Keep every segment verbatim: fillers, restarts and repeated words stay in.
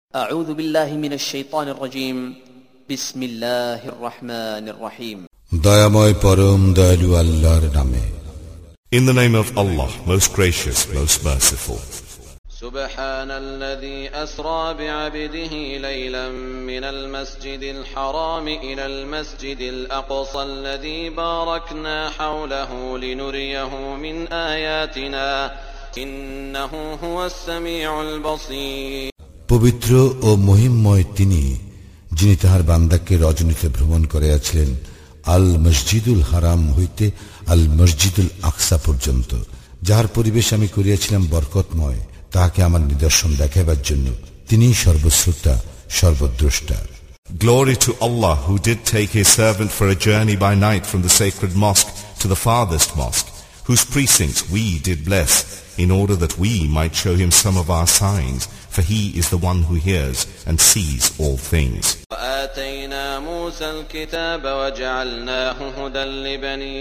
أعوذ بالله من الشيطان الرجيم بسم الله الرحمن الرحيم দয়াময় পরম দয়ালু আল্লাহর নামে In the name of Allah, most gracious, most merciful. سبحان الذي أسرى بعبده ليلا من المسجد الحرام إلى المسجد الأقصى الذي باركنا حوله لنريه من آياتنا إنه هو السميع البصير পবিত্র ও মহিমময় তিনি, যিনি তাহার বান্দাকে রজনীতে ভ্রমণ করিয়াছিলেন আল মসজিদুল হারাম হইতে আল মসজিদুল আকসা পর্যন্ত, যাহার পরিবেশ আমি করিয়াছিলাম বরকতময়, তাহাকে আমার নিদর্শন দেখাইবার জন্য। তিনি সর্বশ্রোতা, সর্বদ্রষ্টা। Glory to Allah, who did take his servant for a journey by night from the sacred mosque to the farthest mosque, whose precincts we did bless, in order that we might show him some of our signs, for he is the one who hears and sees all things. وآتينا موسى الكتاب وجعلناه هدى لبني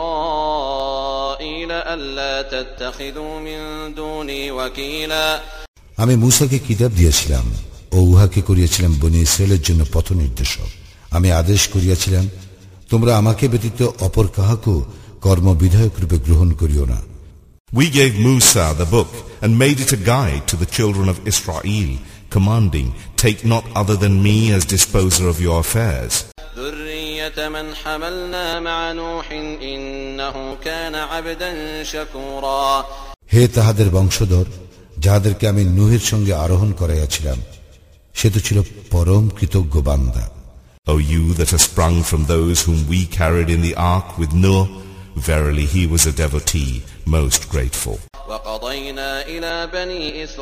إسرائيل ألا تتخذوا من دوني وكيلا আমি মূসাকে কিতাব দিয়েছিলাম ও উহাকে করিয়াছিলাম বনী ইসরায়েলের জন্য পথ নির্দেশক। আমি আদেশ করিয়াছিলাম, তোমরা আমাকে ব্যতীত অপর কাহাকে কর্মবিধায়ক রূপে গ্রহণ করিও না। We gave Musa the book and made it a guide to the children of Israel, commanding, take not other than me as disposer of your affairs. ذرية من حملنا مع نوح إنه كان عبدا شكورا হে তাহাদের বংশধর, যাহাদেরকে আমি নূহের সঙ্গে আরোহণ করাইয়াছিলাম, সে তো ছিল পরম কৃতজ্ঞ বান্দা। O you that are sprung from those whom we carried in the ark with Noah, verily he was a devotee, most grateful. وقضينا إلى بني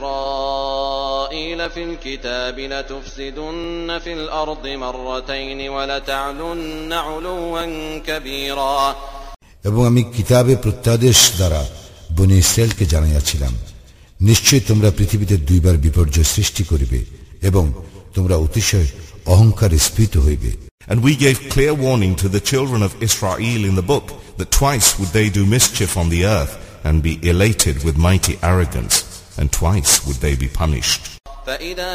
إسرائيل في الكتاب لتفسدن في الأرض مرتين ولتعلن علوا كبيرا এবং আমি কিতাবে প্রত্যাদেশ দ্বারা বনী ইসরায়েলকে জানাইয়াছিলাম, নিশ্চয় তোমরা পৃথিবীতে দুইবার বিপর্যয় সৃষ্টি করিবে এবং তোমরা অতিশয় অহংকারে স্ফীত হইবে। And we gave clear warning to the children of Israel in the book that twice would they do mischief on the earth and be elated with mighty arrogance, and twice would they be punished. فإذا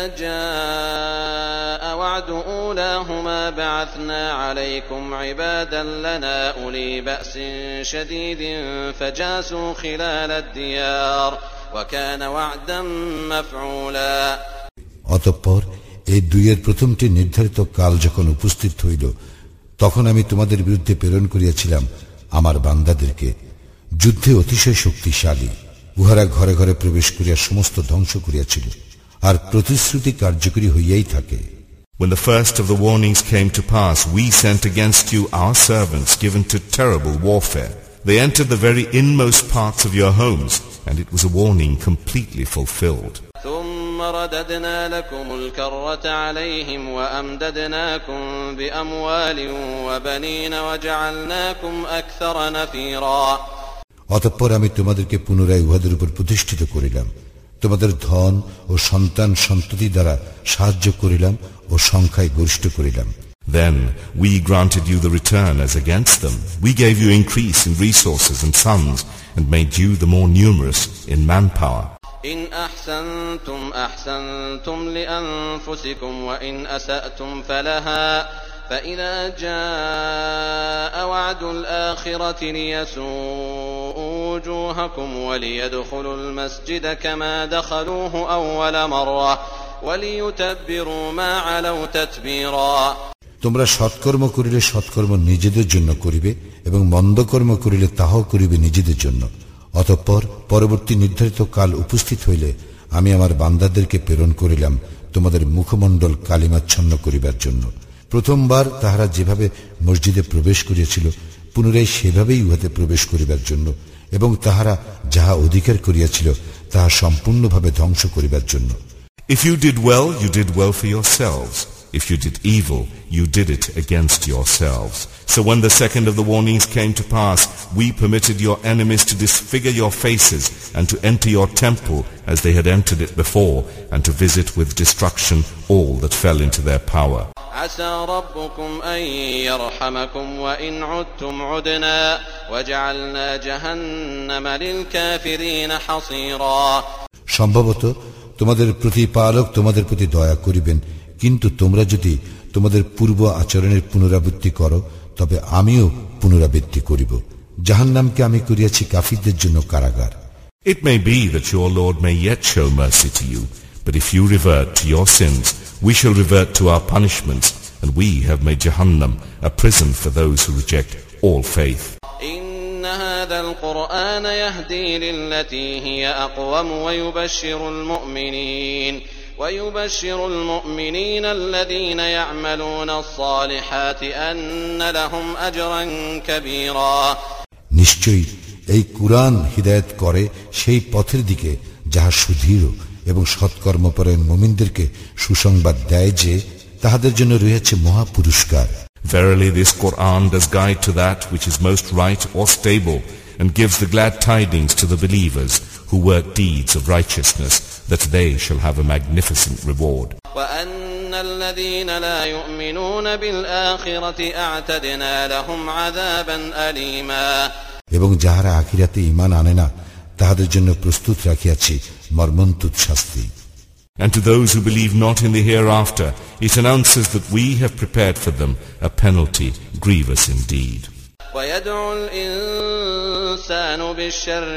جاء وعد أولاهما بعثنا عليكم عبادا لنا أولي بأس شديد فجاسوا خلال الديار وكان وعدا مفعولا অতঃপর এই দুইয়ের প্রথমটি নির্ধারিত কাল যখন উপস্থিত হইল, তখন আমি তোমাদের বিরুদ্ধে প্রেরণ করিয়াছিলাম আমার বান্দাদেরকে, যুদ্ধে অতিশয় শক্তিশালী। উহারা ঘরে ঘরে প্রবেশ করিয়া সমস্ত ধ্বংস করিয়াছিল, আর প্রতিশ্রুতি কার্যকরী হইয়াই থাকে। When the first of the warnings came to pass, we sent against you our servants given to terrible warfare. They entered the very inmost parts of your homes, and it was a warning completely fulfilled. ثم رددنا لكم الكرة عليهم وأمددناكم بأموال وبنين وجعلناكم أكثر نفيرا অতঃপর আমি তোমাদেরকে পুনরায় উহাদের উপর প্রতিষ্ঠিত করিলাম, তোমাদের ধন ও সন্তান সন্ততি দ্বারা সাহায্য করিলাম ও সংখ্যায় গরিষ্ঠ করিলাম। Then we granted you the return as against them. We gave you increase in resources and sons, and made you the more numerous in manpower. إن أحسنتم أحسنتم لأنفسكم وإن أسأتم فلها فإذا جاء وعد الآخرة ليسوءوا وجوهكم وليدخلوا المسجد كما دخلوه أول مرة وليتبروا ما علوا تتبيرا তোমরা সৎকর্ম করিলে সৎকর্ম নিজেদের জন্য করিবে এবং মন্দকর্ম করিলে তাহাও করিবে নিজেদের জন্য। অতঃপর পরবর্তী নির্ধারিত কাল উপস্থিত হইলে আমি আমার বান্দাদেরকে প্রেরণ করিলাম তোমাদের মুখমণ্ডল কালিমাচ্ছন্ন করিবার জন্য। প্রথমবার তাহারা যেভাবে মসজিদে প্রবেশ করিয়াছিল, পুনরায় সেভাবেই উহাতে প্রবেশ করিবার জন্য, এবং তাহারা যাহা অধিকার করিয়াছিল তাহা সম্পূর্ণভাবে ধ্বংস করিবার জন্য। If you did well, you did well for yourselves. If you did evil, you did it against yourselves. So when the second of the warnings came to pass, we permitted your enemies to disfigure your faces and to enter your temple as they had entered it before, and to visit with destruction all that fell into their power. عسى ربكم أن يرحمكم وإن عدتم عدنا وجعلنا جهنم للكافرين حصيرا সম্ভবত তোমাদের প্রতিপালক তোমাদের প্রতি দয়া করিবেন, কিন্তু তোমরা যদি তোমাদের পূর্ব আচরণের পুনরাবৃত্তি করো তবে আমিও পুনরাবৃত্তি করিব। জাহান্নামকে আমি করিয়াছি কাফিরদের জন্য কারাগার। It may be that your Lord may yet show mercy to you, but if you revert to your sins, we shall revert to our punishments, and we have made Jahannam a prison for those who reject all faith. إن هذا القرآن يهدي للتي هي أقوم ويبشر المؤمنين ويبشر المؤمنين الذين يعملون الصالحات أن لهم أجرا كبيرا. নিশ্চয়ই এই কুরআন হিদায়াত করে সেই পথের দিকে যাহা সুদৃঢ় এবং সৎকর্মপরায়ণ মুমিনদেরকে সুসংবাদ দেয় যে তাহাদের জন্য রয়েছে মহা পুরস্কার। Verily this Quran does guide to that which is most right or stable, and gives the glad tidings to the believers who work deeds of righteousness, that they shall have a magnificent reward. وأن الذين لا يؤمنون بالآخرة أعتدنا لهم عذابا أليما. এবং যাহারা আখিরাতে ঈমান আনে না তাহাদের জন্য প্রস্তুত রাখিয়াছি মর্মন্তুদ শাস্তি। And to those who believe not in the hereafter, it announces that we have prepared for them a penalty grievous indeed. ويدعو الإنسان بالشر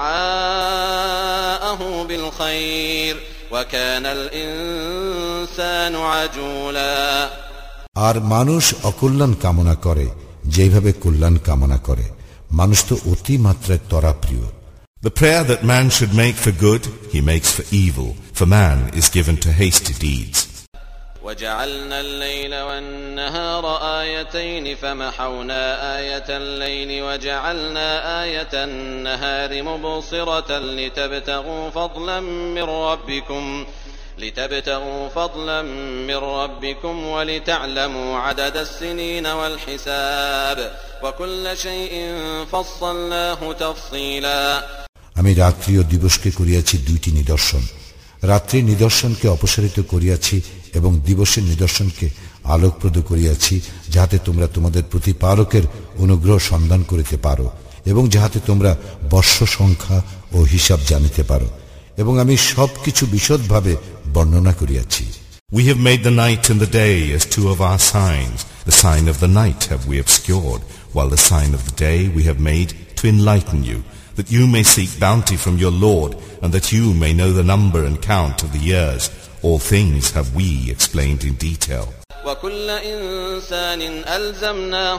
دعاءه بالخير وكان الإنسان عجولا. আর মানুষ অকল্যাণ কামনা করে যেভাবে কল্যাণ কামনা করে, মানুষ তো অতি মাত্রায় তরাপ্রিয়। The prayer that man should make for good, he makes for evil, for man is given to hasty deeds. وجعلنا الليل والنهار آيتين فمحونا آية الليل وجعلنا آية النهار مبصرة لتبتغوا فضلا من ربكم لتبتغوا فضلا من ربكم ولتعلموا عدد السنين والحساب وكل شيء فصلناه تفصيلا. আমি রাত্রি ও দিবসকে করিয়াছি দুইটি নিদর্শন, রাত্রির নিদর্শনকে অপসারিত করিয়াছি এবং দিবসের নিদর্শনকে আলোকপ্রদ করিয়াছি, যাহাতে তোমরা তোমাদের প্রতিপালকের অনুগ্রহ সন্ধান করিতে পারো এবং যাহাতে তোমরা বর্ষ সংখ্যা ও হিসাব জানিতে পারো, এবং আমি সবকিছু বিশদভাবে বর্ণনা করিয়াছি। We have made the night and the day as two of our signs. The sign of the night have we obscured, while the sign of the day we have made to enlighten you, that you may seek bounty from your Lord, and that you may know the number and count of the years. All things have we explained in detail. وكل إنسان ألزمناه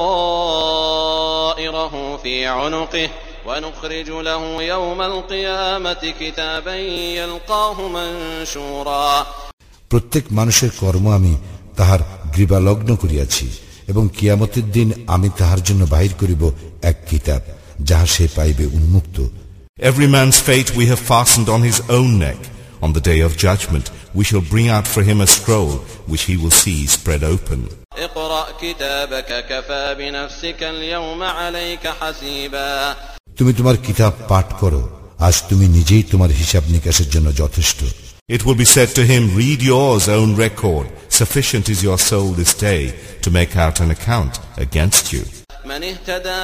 طائره في عنقه ونخرج له يوم القيامة كتابا يلقاه منشورا. প্রত্যেক মানুষের কর্ম আমি তাহার গ্রীবালগ্ন করিয়াছি এবং কিয়ামতের দিন আমি তাহার জন্য বাহির করিব এক কিতাব, যাহা সে পাইবে উন্মুক্ত। Every man's fate we have fastened on his own neck. On the day of judgment we shall bring out for him a scroll which he will see spread open. اقرأ كتابك كفى بنفسك اليوم عليك حسيبا. তুমি তোমার কিতাব পাঠ করো, আজ তুমি নিজেই তোমার হিসাব নিকাশের জন্য যথেষ্ট। It will be said to him, read yours own record. Sufficient is your soul this day to make out an account against you. من اهتدى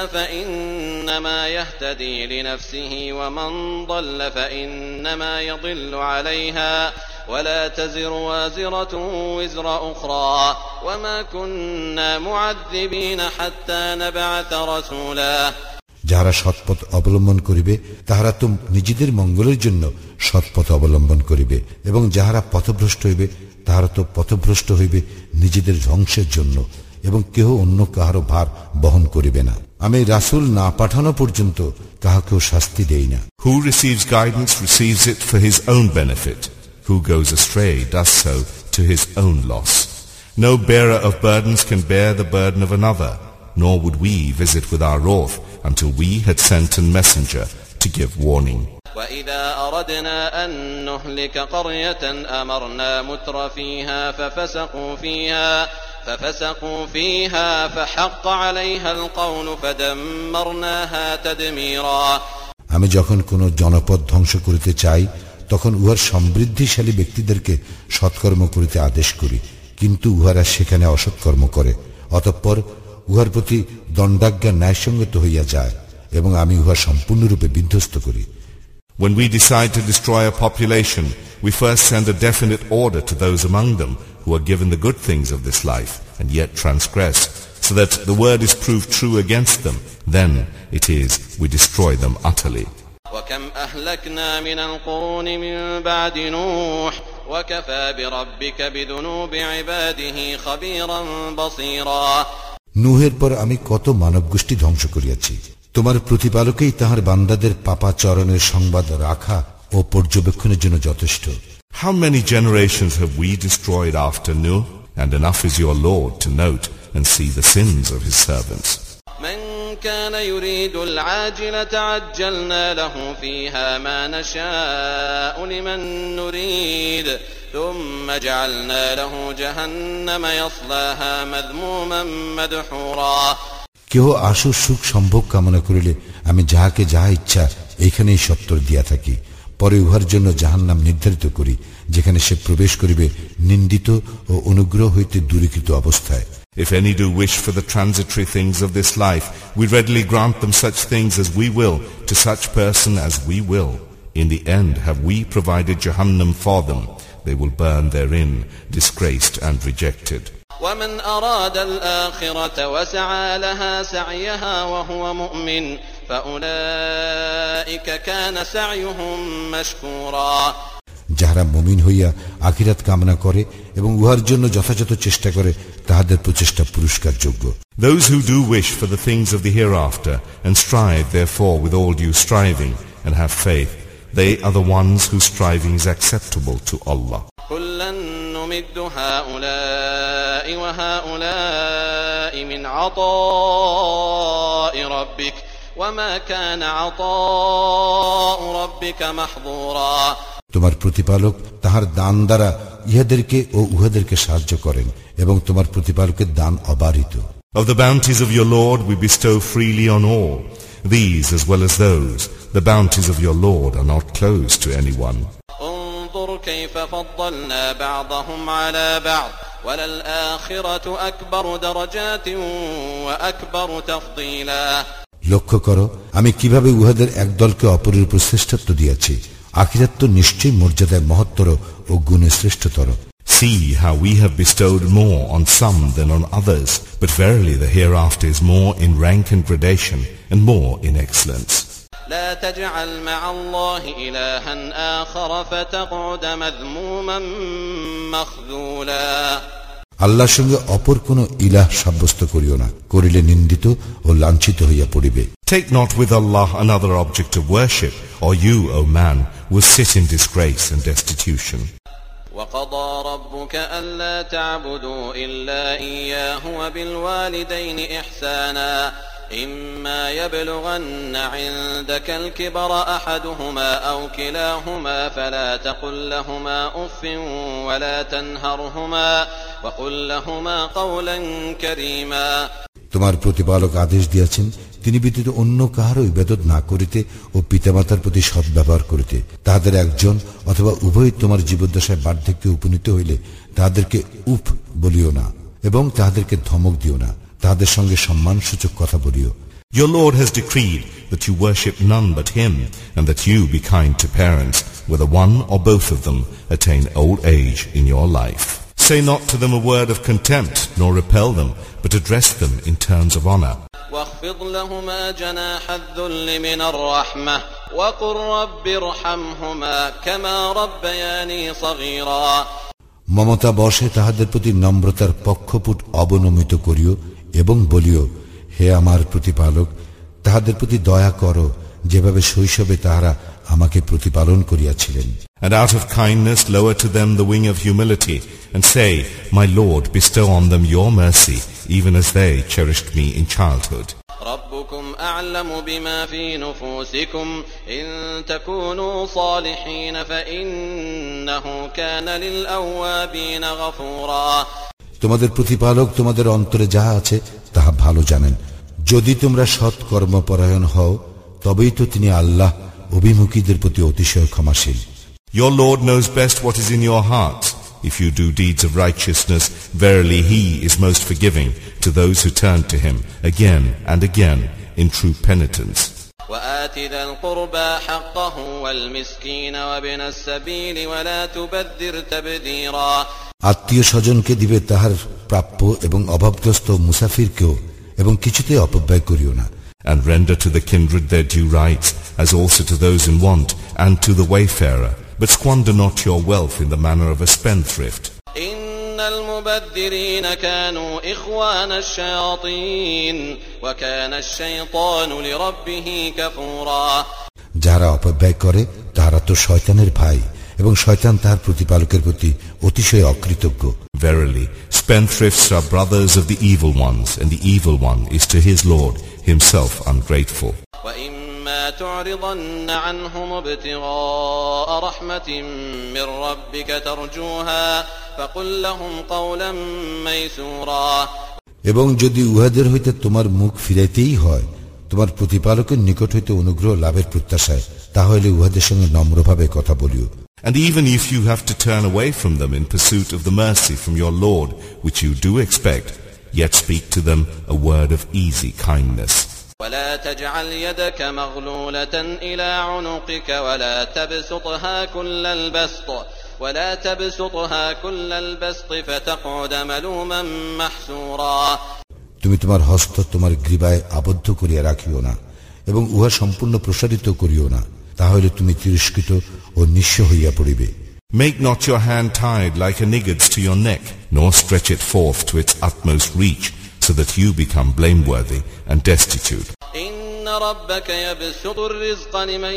فإنما يهتدي لنفسه ومن ضل فإنما يضل عليها ولا تزر وازرة وزر أخرى وما كنا معذبين حتى نبعث رسولا. যাহারা সৎপথ অবলম্বন করিবে তাহারা তো নিজেদের মঙ্গলের জন্য সৎপথ অবলম্বন করিবে, এবং যাহারা পথভ্রষ্ট হইবে তাহারা তো পথভ্রষ্ট হইবে নিজেদের ধ্বংসের জন্য, এবং কেহ অন্য কাহারও ভার বহন করিবে না। আমি রাসূল না পাঠানো পর্যন্ত কাহাকেও শাস্তি দেই না। Who receives guidance receives it for his own benefit. Who goes astray does so to his own loss. No bearer of burdens can bear the burden of another, nor would we visit with our wrath until we had sent a messenger to give warning. وَإِذَا أَرَدْنَا أَن نُّهْلِكَ قَرْيَةً أَمَرْنَا مُتْرَ فِيهَا فَفَسَقُوا فِيهَا فَفَسَقُوا فِيهَا فَحَقَّ عَلَيْهَا الْقَوْلُ فَدَمَّرْنَاهَا تَدْمِيرًا. আমি যখন কোন জনপদ ধ্বংস করিতে চাই তখন উহার সমৃদ্ধিশালী ব্যক্তিদেরকে সৎকর্ম করিতে আদেশ করি, কিন্তু উহারা সেখানে অসৎকর্ম করে, অতঃপর উহার প্রতি দণ্ডাজ্ঞা ন্যায়সঙ্গত হইয়া যায় এবং আমি উহা সম্পূর্ণরূপে বিধ্বস্ত করি। When we decide to destroy a population, we first send a definite order to those among them who are given the good things of this life and yet transgress, so that the word is proved true against them. Then it is we destroy them utterly. وَكَمْ أَهْلَكْنَا مِنَ الْقُرُونِ مِنْ بَعْدِ نُوحٍ وَكَفَى بِرَبِّكَ بِذُنُوبِ عِبَادِهِ خَبِيرًا بَصِيرًا নূহের পর আমি কত মানব গোষ্ঠী ধ্বংস করিয়াছি। তোমার প্রতিপালকেই তাহার বান্দাদের পাপাচরণের সংবাদ রাখা ও পর্যবেক্ষণের জন্য যথেষ্ট। How many generations have we destroyed after Nuh? And enough is your Lord to note and see the sins of his servants. من كان يريد العاجلة عجلنا له فيها ما نشاء لمن نريد ثم جعلنا له جهنم يصلاها مذموما مدحورا কেহ আশু সুখ সম্ভোগ কামনা করিলে আমি যাহাকে যাহা ইচ্ছা এইখানেই সত্তর দিয়া থাকি, পরে উহার জন্য জাহান্নাম নির্ধারিত করি, যেখানে সে প্রবেশ করিবে নিন্দিত ও অনুগ্রহ হইতে দূরীকৃত অবস্থায়। If any do wish for the transitory things of this life, we readily grant them such things as we will to such person as we will. In the end have we provided Jahannam for them. They will burn therein, disgraced and rejected. وَمَنْ أَرَادَ الْآخِرَةَ وَسَعَى لَهَا سَعْيَهَا وَهُوَ مُؤْمِنٌ فَأُولَئِكَ كَانَ سَعْيُهُمْ مَشْكُورًا যাহারা মুমিন হইয়া আখিরাত কামনা করে এবং উহার জন্য যথাযথ চেষ্টা করে, তাহাদের প্রচেষ্টা পুরস্কারযোগ্য। Those who do wish for the things of the hereafter and strive therefore with all due striving and have faith, they are the ones whose striving is acceptable to Allah. كُلًّا نُمِدُّ هَؤُلَاءِ وَهَؤُلَاءِ مِنْ عَطَاءِ رَبِّكَ وَمَا كَانَ عَطَاءُ رَبِّكَ مَحْظُورًا তোমার প্রতিপালক তাহার দান দ্বারা ইহাদেরকে ও উহাদেরকে সাহায্য করেন এবং তোমার প্রতিপালকের দান অবারিত। Of the bounties of your Lord we bestow freely on all. These as well as those, the bounties of your Lord are not closed to anyone. انظر كيف فضلنا بعضهم على بعض وللآخرة أكبر درجات وأكبر تفضيلا লক্ষ্য করো আমি কিভাবে উহাদের একদলকে অপরের উপর শ্রেষ্ঠত্ব দিয়েছি। আখিরাত তো নিশ্চয়ই মর্যাদায় মহত্তর ও গুণে শ্রেষ্ঠতর। See how we have bestowed more on some than on others, but verily the hereafter is more in rank and gradation and more in excellence. لا تجعل مع الله إلها آخر فتقعد مذموما مخذولا আল্লাহর সঙ্গে অপর কোন ইলাহ সাব্যস্ত করিও না, করিলে নিন্দিত ও লাঞ্ছিত হইয়া পড়িবে। Take not with Allah another object of worship, or you, O man, will sit in disgrace and destitution. وقضى ربك ألا تعبدوا إلا إياه وبالوالدين إحسانا إما يبلغن عندك الكبر أحدهما أو كلاهما فلا تقل لهما أف ولا تنهرهما وقل لهما قولا كريما তোমার প্রতিপালক আদেশ দিয়েছেন তিনি ব্যতীত অন্য কাহারও ইবাদত না করিতে ও পিতামাতার প্রতি সদ্ব্যবহার করিতে। তাহাদের একজন অথবা উভয় তোমার জীবদ্দশায় বার্ধক্যে উপনীত হইলে তাহাদেরকে উফ বলিও না এবং তাহাদেরকে ধমক দিও না, তাহাদের সঙ্গে সম্মানসূচক কথা বলিও। Your Lord has decreed that you worship none but Him, and that you be kind to parents, whether one or both of them attain old age in your life. Say not to them a word of contempt, nor repel them, but address them in terms of honor. واخفض لهما جناح الذل من الرحمة وقل رب ارحمهما كما ربياني صغيرا Mamata বশে তাহাদের প্রতি নম্রতার পক্ষপুট অবনমিত করিও এবং বলিও, হে আমার প্রতিপালক, তাহাদের প্রতি দয়া করো যেভাবে শৈশবে তাহারা আমাকে প্রতিপালন করিয়াছিলেন। And out of kindness lower to them the wing of humility, and say, my Lord, bestow on them your mercy, even as they cherished me in childhood. ربكم أعلم بما في نفوسكم إن تكونوا صالحين فإنه كان للأوابين غفورا তোমাদের প্রতিপালক তোমাদের অন্তরে যাহা আছে তাহা ভালো জানেন। যদি তোমরা সৎ কর্মপরায়ণ হও তবেই তো তিনি আল্লাহ অভিমুখীদের প্রতি অতিশয় ক্ষমাশীল। Your Lord knows best what is in your hearts. If you do deeds of righteousness, verily He is most forgiving to those who turn to Him again and again in true penitence. وآت ذا القربى حقه والمسكين وابن السبيل ولا تبذر تبذيرا আত্মীয় স্বজনকে দিবে তাহার প্রাপ্য এবং অভাবগ্রস্ত মুসাফিরকেও, এবং কিছুতে অপব্যয় করিও না। And render to the kindred their due rights, as also to those in want, and to the wayfarer. But squander not your wealth in the manner of a spendthrift. إن المبذرين كانوا إخوان الشياطين وكان الشيطان لربه كفورا যারা অপব্যয় করে তারা তো শয়তানের ভাই, এবং শয়তান তার প্রতিপালকের প্রতি অতিশয় অকৃতজ্ঞ। Verily, spendthrifts are brothers of the evil ones, and the evil one is to his Lord, himself ungrateful. وإما تعرضن عنهم ابتغاء رحمة من ربك ترجوها فقل لهم قولا ميسورا এবং যদি উহাদের হইতে তোমার মুখ ফিরাইতেই হয় তোমার প্রতিপালকের নিকট হইতে অনুগ্রহ লাভের প্রত্যাশায়, তাহলে উহাদের সঙ্গে নম্রভাবে কথা বলিও। And even if you have to turn away from them in pursuit of the mercy from your Lord, which you do expect, yet speak to them a word of easy kindness. ولا تجعل يدك مغلولة إلى عنقك ولا تبسطها كل البسط ولا تبسطها كل البسط فتقعد ملوما محسورا তুমি তোমার হস্ত তোমার গ্রীবায় আবদ্ধ করিয়া রাখিও না, এবং উহা সম্পূর্ণ প্রসারিত করিও না, তাহলে তুমি তিরস্কৃত ও নিঃস্ব হইয়া পড়িবে। Make not your hand tied like a niggard's to your neck, nor stretch it forth to its utmost reach, so that you become blameworthy and destitute. إن ربك يبسط الرزق لمن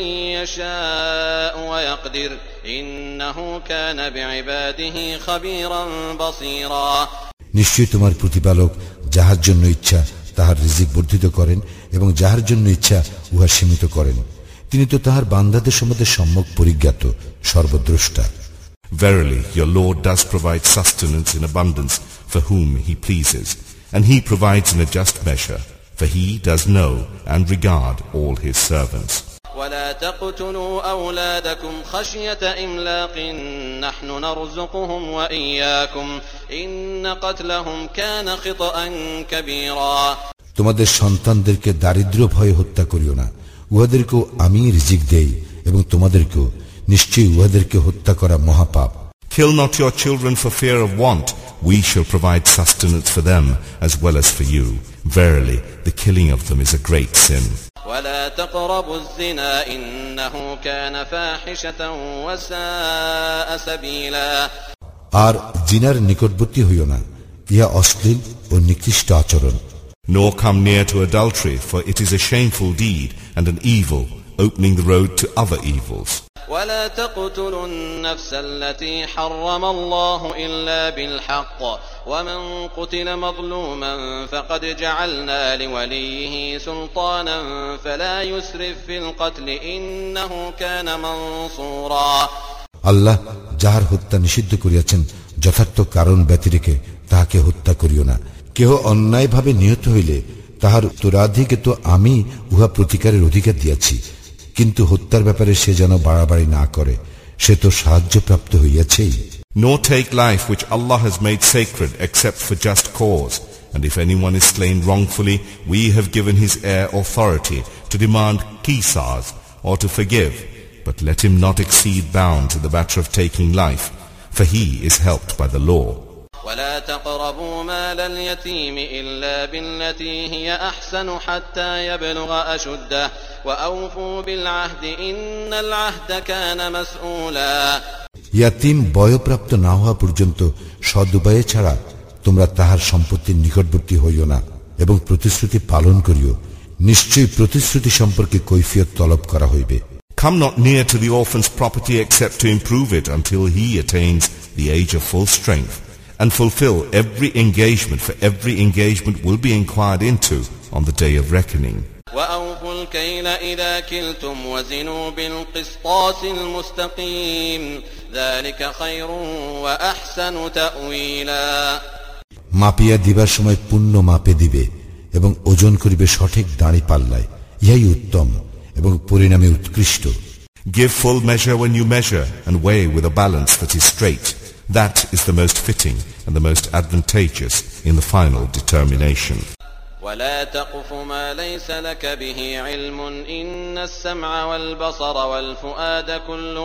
يشاء ويقدر إنه كان بعباده خبيرا بصيرا নিশ্চয়ই তোমার প্রতিপালক যাহার জন্য ইচ্ছা তাহার রিজিক বর্ধিত করেন, এবং যাহার জন্য ইচ্ছা উহা সীমিত করেন। তিনি তো তাহার বান্দাদের সম্বন্ধে সম্যক পরিজ্ঞাত, সর্বদ্রষ্টা। Verily, your Lord does provide sustenance in abundance for whom he pleases, and he provides in a just measure, for he does know and regard all his servants. ولا تقتلوا أولادكم خشية إملاق نحن نرزقهم وإياكم إن قتلهم كان خطأ كبيرا তোমাদের সন্তানদেরকে দারিদ্র ভয়ে হত্যা করিও না, উহাদেরকেও আমি রিজিক দেই, এবং তোমাদেরকেও। নিশ্চয়ই উহাদেরকে হত্যা করা মহাপাপ। Kill not your children for fear of want. We shall provide sustenance for them as well as for you. Verily, the killing of them is a great sin. ولا تقربوا الزنا إنه كان فاحشة وساء سبيلا আর জিনার নিকটবর্তী হইও না, ইহা অশ্লীল ও নিকৃষ্ট আচরণ। Nor come near to adultery, for it is a shameful deed and an evil, opening the road to other evils. ولا تقتلوا النفس التي حرم الله إلا بالحق ومن قتل مظلوما فقد جعلنا لوليه سلطانا فلا يسرف في القتل إنه كان منصورا আল্লাহ যাহার হত্যা নিষিদ্ধ করিয়াছেন যথার্থ কারণ ব্যতিরেকে তাহাকে হত্যা করিও না। কেহ অন্যায়ভাবে নিহত হইলে তাহার উত্তরাধিকে তো আমি উহা প্রতিকারের অধিকার দিয়াছি, কিন্তু হত্যার ব্যাপারে সে যেন বাড়াবাড়ি না করে, সে তো সাহায্যপ্রাপ্ত হইয়াছেই। Nor take life which Allah has made sacred except for just cause, and if anyone is slain wrongfully, we have given his heir authority to demand qisas, or to forgive, but let him not exceed bounds in the matter of taking life, for he is helped by the law. ولا تقربوا مال اليتيم إلا بالتي هي أحسن حتى يبلغ أشده وأوفوا بالعهد إن العهد كان مسؤولا ইয়াতিম বয়প্রাপ্ত না হওয়া পর্যন্ত সদুপায়ে ছাড়া তোমরা তাহার সম্পত্তির নিকটবর্তী হইও না, এবং প্রতিশ্রুতি পালন করিও। নিশ্চয়ই প্রতিশ্রুতি সম্পর্কে কৈফিয়ত তলব করা হইবে। Come not near to the orphan's property except to improve it until he attains the age of full strength, and fulfill every engagement, for every engagement will be inquired into on the day of reckoning. وأوفوا الكيل إذا كلتم وزنوا بالقسطاس المستقيم ذلك خير وأحسن تأويلا মাপিয়া দিবার সময় পূর্ণ মাপে দিবে, এবং ওজন করিবে সঠিক দাঁড়ি পাল্লায়, ইহাই উত্তম এবং পরিণামে উৎকৃষ্ট। Give full measure when you measure, and weigh with a balance that is straight. That is the most fitting and the most advantageous in the final determination. ولا تقف ما ليس لك به علم إن السمع والبصر والفؤاد كل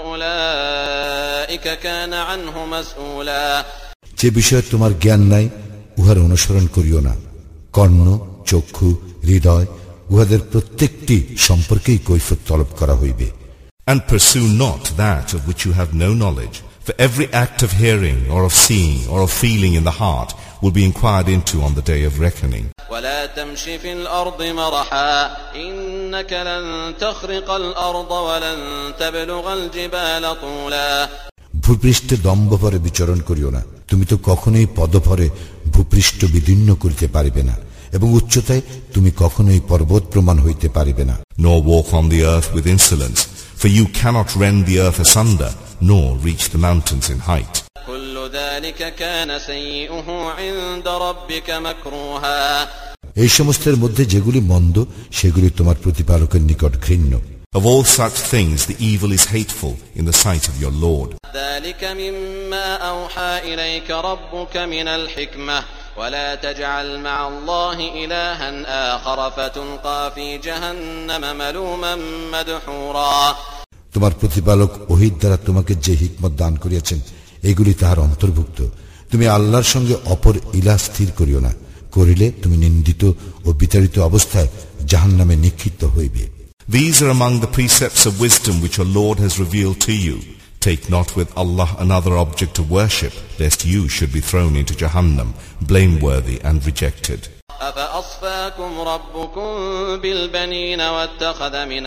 أولئك كان عنه مسؤولا যে বিষয়ে তোমার জ্ঞান নাই উহার অনুসরণ করিও না। কর্ণ, চক্ষু, হৃদয় উহাদের প্রত্যেকটি সম্পর্কেই কৈফিয়ত তলব করা হইবে। And pursue not that of which you have no knowledge, for every act of hearing or of seeing or of feeling in the heart will be inquired into on the day of reckoning. ولا تمش في الأرض مرحا إنك لن تخرق الأرض ولن تبلغ الجبال طولا ভূপৃষ্ঠে দম্ভভরে বিচরণ করিও না, তুমি তো কখনোই পদভরে ভূপৃষ্ঠ বিদীর্ণ করিতে পারিবে না, এবং উচ্চতায় তুমি কখনোই পর্বত প্রমাণ হইতে পারিবে না। Nor walk on the earth with insolence, for you cannot rend the earth asunder, nor reach the mountains in height. كل ذلك كان سيئه عند ربك مكروها এই সমস্তের মধ্যে যেগুলি মন্দ সেগুলি তোমার প্রতিপালকের নিকট ঘৃণ্য। Of all such things the evil is hateful in the sight of your Lord. ذلك مما أوحى إليك ربك من الحكمة ولا تجعل مع الله إلها آخر فتلقى في جهنم ملوما مدحورا তোমার প্রতিপালক ওহীর দ্বারা তোমাকে যে হিকমত দান করিয়াছেন এগুলি তাহার অন্তর্ভুক্ত। তুমি আল্লাহর সঙ্গে অপর ইলাহ স্থির করিও না, করিলে তুমি নিন্দিত ও বিতাড়িত অবস্থায় জাহান্নামে নিক্ষিপ্ত হইবে। These are among the precepts of wisdom which your Lord has revealed to you. Take not with Allah another object of worship, lest you should be thrown into Jahannam, blameworthy and rejected. أفأصفاكم ربكم بالبنين واتخذ من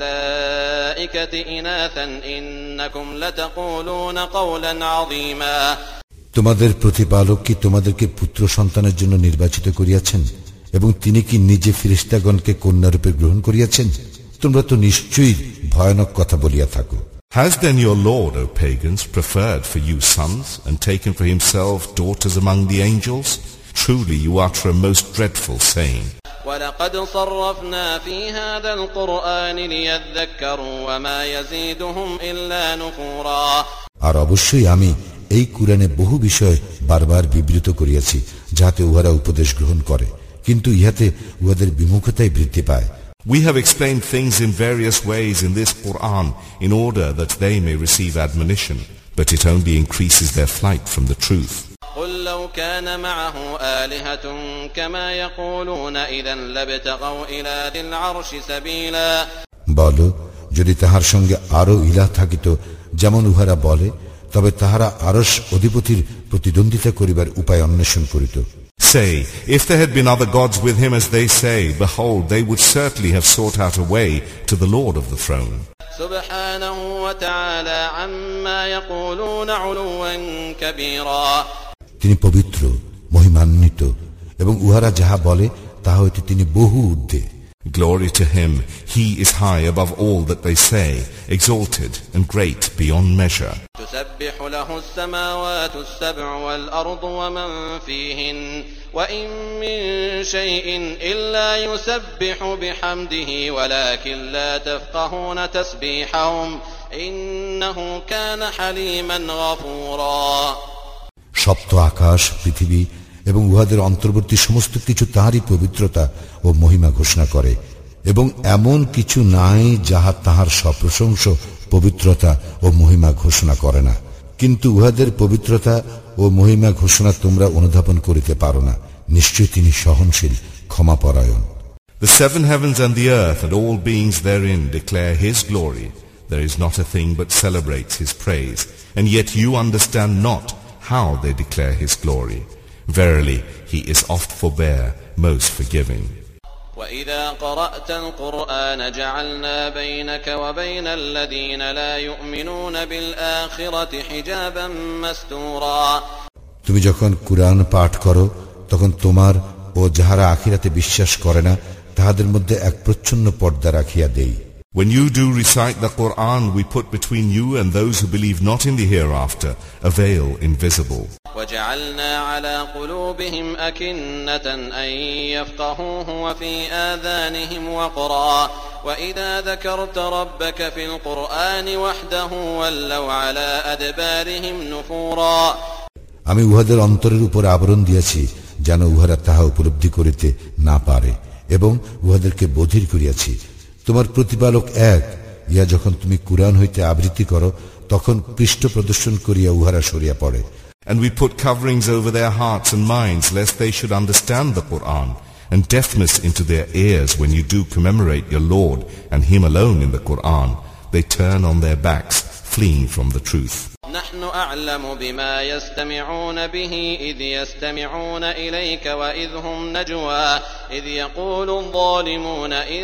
الملائكة إناثا إنكم لتقولون قولا عظيما তোমাদের প্রতিপালক কি তোমাদেরকে পুত্র সন্তানের জন্য নির্বাচিত করিয়াছেন এবং তিনি কি নিজে ফেরেশতাগণকে কন্যারূপে গ্রহণ করিয়াছেন? তোমরা তো নিশ্চয়ই ভয়ানক কথা বলিয়া থাকো। Has then your Lord, O pagans, preferred for you sons and taken for himself daughters among the angels? Truly you utter a most dreadful saying. وَلَقَدْ صَرَّفْنَا فِي هَذَا الْقُرْآنِ لِيَذَّكَّرُوا وَمَا يَزِيدُهُمْ إِلَّا نُفُورًا আর অবশ্যই আমি এই কুরআনে বহু বিষয় বারবার বিবৃত করিয়াছি যাতে উহারা উপদেশ গ্রহণ করে, কিন্তু ইহাতে উহাদের বিমুখতাই বৃদ্ধি পায়। We have explained things in various ways in this Quran in order that they may receive admonition, but it only increases their flight from the truth. قُلْ لَوْ كَانَ مَعَهُ آلِهَةٌ كَمَا يَقُولُونَ إِذًا لَابْتَغَوْا إِلَى ذِي الْعَرْشِ سَبِيلًا বলো, যদি তাহার সঙ্গে আরো ইলাহ থাকিত যেমন উহারা বলে, তবে তাহারা আরশ অধিপতির প্রতিদ্বন্দ্বিতা করিবার উপায় অন্বেষণ করিত। Say, if there had been other gods with him as they say, behold, they would certainly have sought out a way to the Lord of the throne. سبحانه وتعالى عما يقولون علوا كبيرا তিনি পবিত্র, মহিমান্বিত, এবং উহারা যাহা বলে তাহা হইতে তিনি বহু ঊর্ধ্বে। Glory to him, he is high above all that they say, exalted and great beyond measure. تسبح له السماوات السبع والأرض ومن فيهن وإن من شيء إلا يسبح بحمده ولكن لا تفقهون تسبيحهم إنه كان حليما غفورا সপ্ত আকাশ, পৃথিবী এবং উহাদের অন্তর্বর্তী সমস্ত কিছু তাহারই পবিত্রতা ও মহিমা ঘোষণা করে, এবং এমন কিছু নাই যাহা তাহার সপ্রশংস পবিত্রতা ও মহিমা ঘোষণা করে না, কিন্তু উহাদের পবিত্রতা ও মহিমা ঘোষণা তোমরা অনুধাবন করিতে পারো না। নিশ্চয় তিনি সহনশীল, ক্ষমাপরায়ণ। The seven heavens and the earth and all beings therein declare his glory. There is not a thing but celebrates his praise, and yet you understand not how they declare his glory. Verily, he is oft forbear, most forgiving. وَإِذَا قَرَأْتَ الْقُرْآنَ جَعَلْنَا بَيْنَكَ وَبَيْنَ الَّذِينَ لَا يُؤْمِنُونَ بِالْآخِرَةِ حِجَابًا مَسْتُورًا তুমি যখন কুরআন পাঠ করো তখন তোমার ও যাহারা আখিরাতে বিশ্বাস করে না তাহাদের মধ্যে এক প্রচ্ছন্ন পর্দা রাখিয়া দেই। When you do recite the Quran, we put between you and those who believe not in the hereafter a veil invisible. وَجَعَلْنَا عَلَى قُلُوبِهِمْ أَكِنَّةً أَن يَفْقَهُوهُ وَفِي آذَانِهِمْ وَقْرًا وَإِذَا ذَكَرْتَ رَبَّكَ فِي الْقُرْآنِ وَحْدَهُ وَلَّوْا عَلَى أَدْبَارِهِمْ نُفُورًا আমি উহাদের অন্তরের উপর আবরণ দিয়েছি যেন উহারা তাহা উপলব্ধি করিতে না পারে, এবং উহাদেরকে বধির করিয়াছি। তোমার প্রতিপালক এক। ইয়া যখন তুমি কুরআন হইতে আবৃত্তি করো, তখন পৃষ্ঠ প্রদর্শন করিয়া উহারা সরিয়া পড়ে। And we put coverings over their hearts and minds, lest they should understand the Qur'an, and deafness into their ears when you do commemorate your Lord and Him alone in the Qur'an. They turn on their backs, fleeing from the truth. نحن أعلم بما يستمعون به إذ يستمعون إليك وإذ هم نجوى إذ يقول الظالمون إن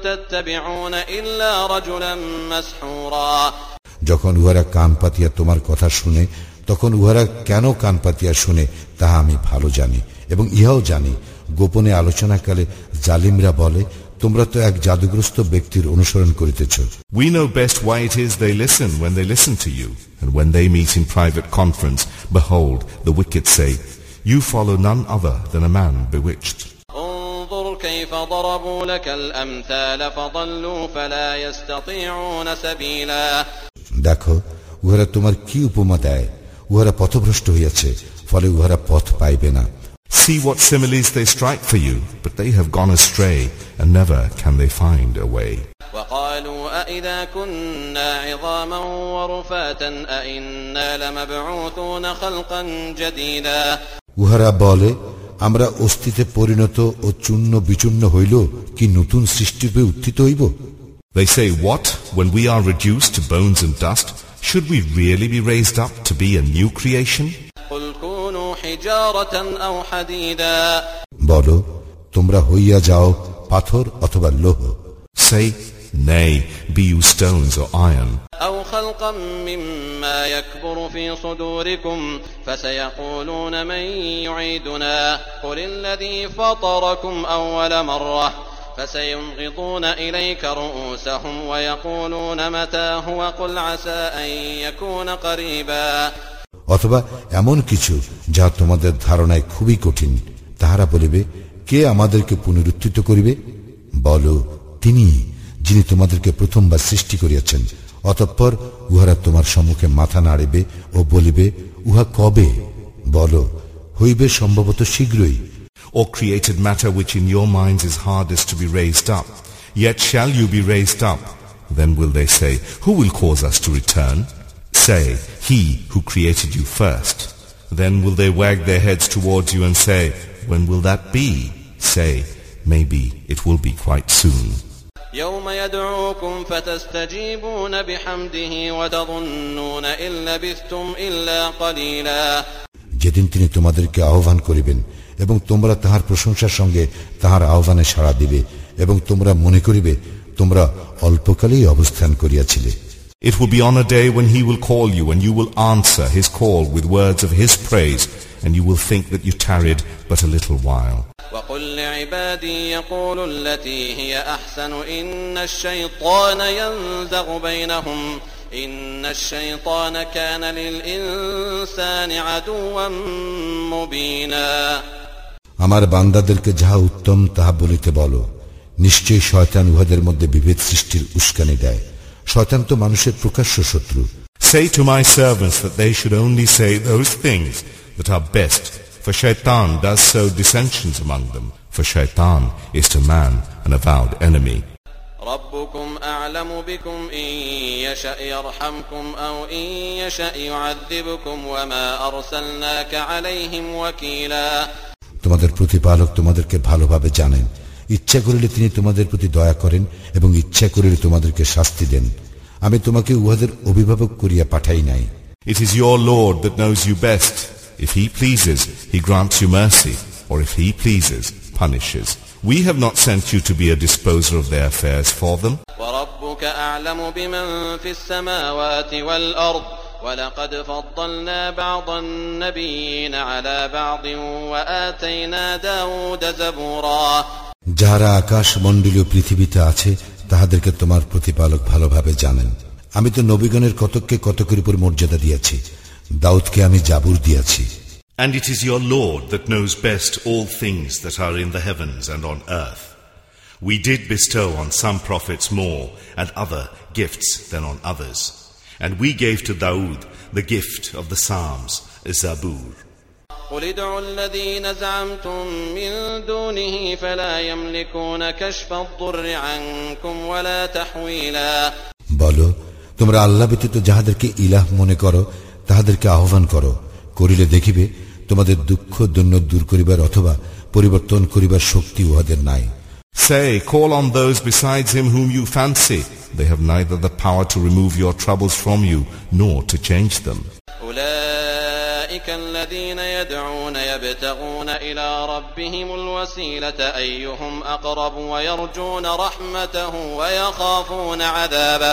تتبعون إلا رجلا مسحورا। যখন উহারা কান পাতিয়া তোমার কথা শুনে, তখন উহারা কেন কান পাতিয়া শুনে তাহা আমি ভালো জানি, এবং ইহাও জানি গোপনে আলোচনাকালে জালিমরা বলে, তোমরা তো এক জাদুগ্রস্ত ব্যক্তির অনুসরণ করিতেছ। We know best why it is they listen when they listen to you, and when they meet in private conference, behold, the wicked say, you follow none other than a man bewitched. انظر كيف ضربوا لك الأمثال فضلوا فلا يستطيعون سبيلا। দেখো উহারা তোমার কি উপমা দেয়, উহারা পথভ্রষ্ট হইয়াছে, ফলে উহারা পথ পাইবে না। See what similes they strike for you, but they have gone astray, and never can they find a way. وقالوا أإذا كنا عظاما ورفاتا أإنا لمبعوثون خلقا جديدا। উহারা বলে, আমরা অস্থিতে পরিণত ও চূর্ণ বিচূর্ণ হইল কি নতুন সৃষ্টিরূপে উত্থিত হইব? They say, what? When we are reduced to bones and dust, should we really be raised up to be a new creation? قل كونوا حجارة أو حديدا। বলো, তোমরা হইয়া যাও পাথর অথবা লৌহ। Say, nay, be you stones or iron. أو خلقا مما يكبر في صدوركم فسيقولون من يعيدنا قل الذي فطركم أول مرة فسينغضون إليك رؤوسهم ويقولون متى هو قل عسى أن يكون قريبا। অথবা এমন কিছু যা তোমাদের ধারণায় খুবই কঠিন, তাহারা বলিবে, কে আমাদেরকে পুনরুত্থিত করিবে? বলো, তিনি যিনি তোমাদেরকে প্রথমবার সৃষ্টি করিয়াছেন। অতঃপর উহারা তোমার সম্মুখে মাথা নাড়িবে ও বলিবে, উহা কবে? বলো, হইবে সম্ভবত শীঘ্রই। Or created matter which in your minds is hardest to be raised up, yet shall you be raised up. Then will they say, who will cause us to return? Say, he who created you first. Then will they wag their heads towards you and say, when will that be? Say, maybe it will be quite soon. يوم يدعوكم فتستجيبون بحمده وتظنون إن لبثتم إلا قليلا। যেদিন তিনি তোমাদেরকে আহ্বান করিবেন এবং তোমরা তাহার প্রশংসার সঙ্গে তাহার আহ্বানে সাড়া দিবে, এবং তোমরা মনে করিবে তোমরা অল্পকালেই অবস্থান করিয়াছিলে। It will be on a day when he will call you, and you will answer his call with words of his praise, and you will think that you tarried but a little while. وقل لعبادي يقولوا التي هي أحسن إن الشيطان ينزغ بينهم إن الشيطان كان للإنسان عدوا مبينا। আমার বান্দাদেরকে যাহা উত্তম তাহা বলিতে বলো, নিশ্চয়ই শয়তান উহাদের মধ্যে বিভেদ সৃষ্টির উস্কানি দেয়। শয়তান তো মানুষের প্রকাশ্য শত্রু। Say to my servants that they should only say those things that are best, for shaitan does sow dissensions among them, for shaitan is to man an avowed enemy. ربكم أعلم بكم إن يشأ يرحمكم أو إن يشأ يعذبكم وما أرسلناك عليهم وكيلا। তোমাদের প্রতিপালক তোমাদেরকে ভালোভাবে জানেন। ইচ্ছা করিলে তিনি তোমাদের প্রতি দয়া করেন এবং ইচ্ছা করিলে তোমাদেরকে শাস্তি দেন। আমি তোমাকে উহাদের অভিভাবক করিয়া পাঠাই নাই। It is your Lord that knows you best. If he pleases, he grants you mercy, or if he pleases, punishes. We have not sent you to be a disposer of their affairs for them. وَرَبُّكَ أَعْلَمُ بِمَنْ فِي السَّمَاوَاتِ وَالْأَرْضِ وَلَقَدْ فَضَّلْنَا بَعْضَ النَّبِيِّينَ عَلَى بَعْضٍ وَآتَيْنَا دَاوُودَ زَبُورًا। যাহারা আকাশ মণ্ডলীয় পৃথিবীতে আছে তাহাদেরকে তোমার প্রতিপালক ভালোভাবে জানেন। আমি তো নবীগণের কতককে কতকের উপর মর্যাদা দিয়েছি, দাউদকে আমি জাবুর দিয়েছি। And it is your Lord that knows best all things that are in the heavens and on earth. We did bestow on some prophets more and other gifts than on others. And we gave to Daud the gift of the Psalms, Zabur. قل ادعوا الذين زعمتم من دونه فلا يملكون كشف الضر عنكم ولا تحويلا বলো, তোমরা আল্লাহ ব্যতীত যাহাদেরকে ইলাহ মনে করো তাহাদেরকে আহ্বান করো, করিলে দেখিবে তোমাদের দুঃখ দৈন্য দূর করিবার অথবা পরিবর্তন করিবার শক্তি উহাদের নাই। Say, call on those besides him whom you fancy. They have neither the power to remove your troubles from you nor to change them. أولئك الذين يدعون يبتغون إلى ربهم الوسيلة أيهم أقرب ويرجون رحمته ويخافون عذابه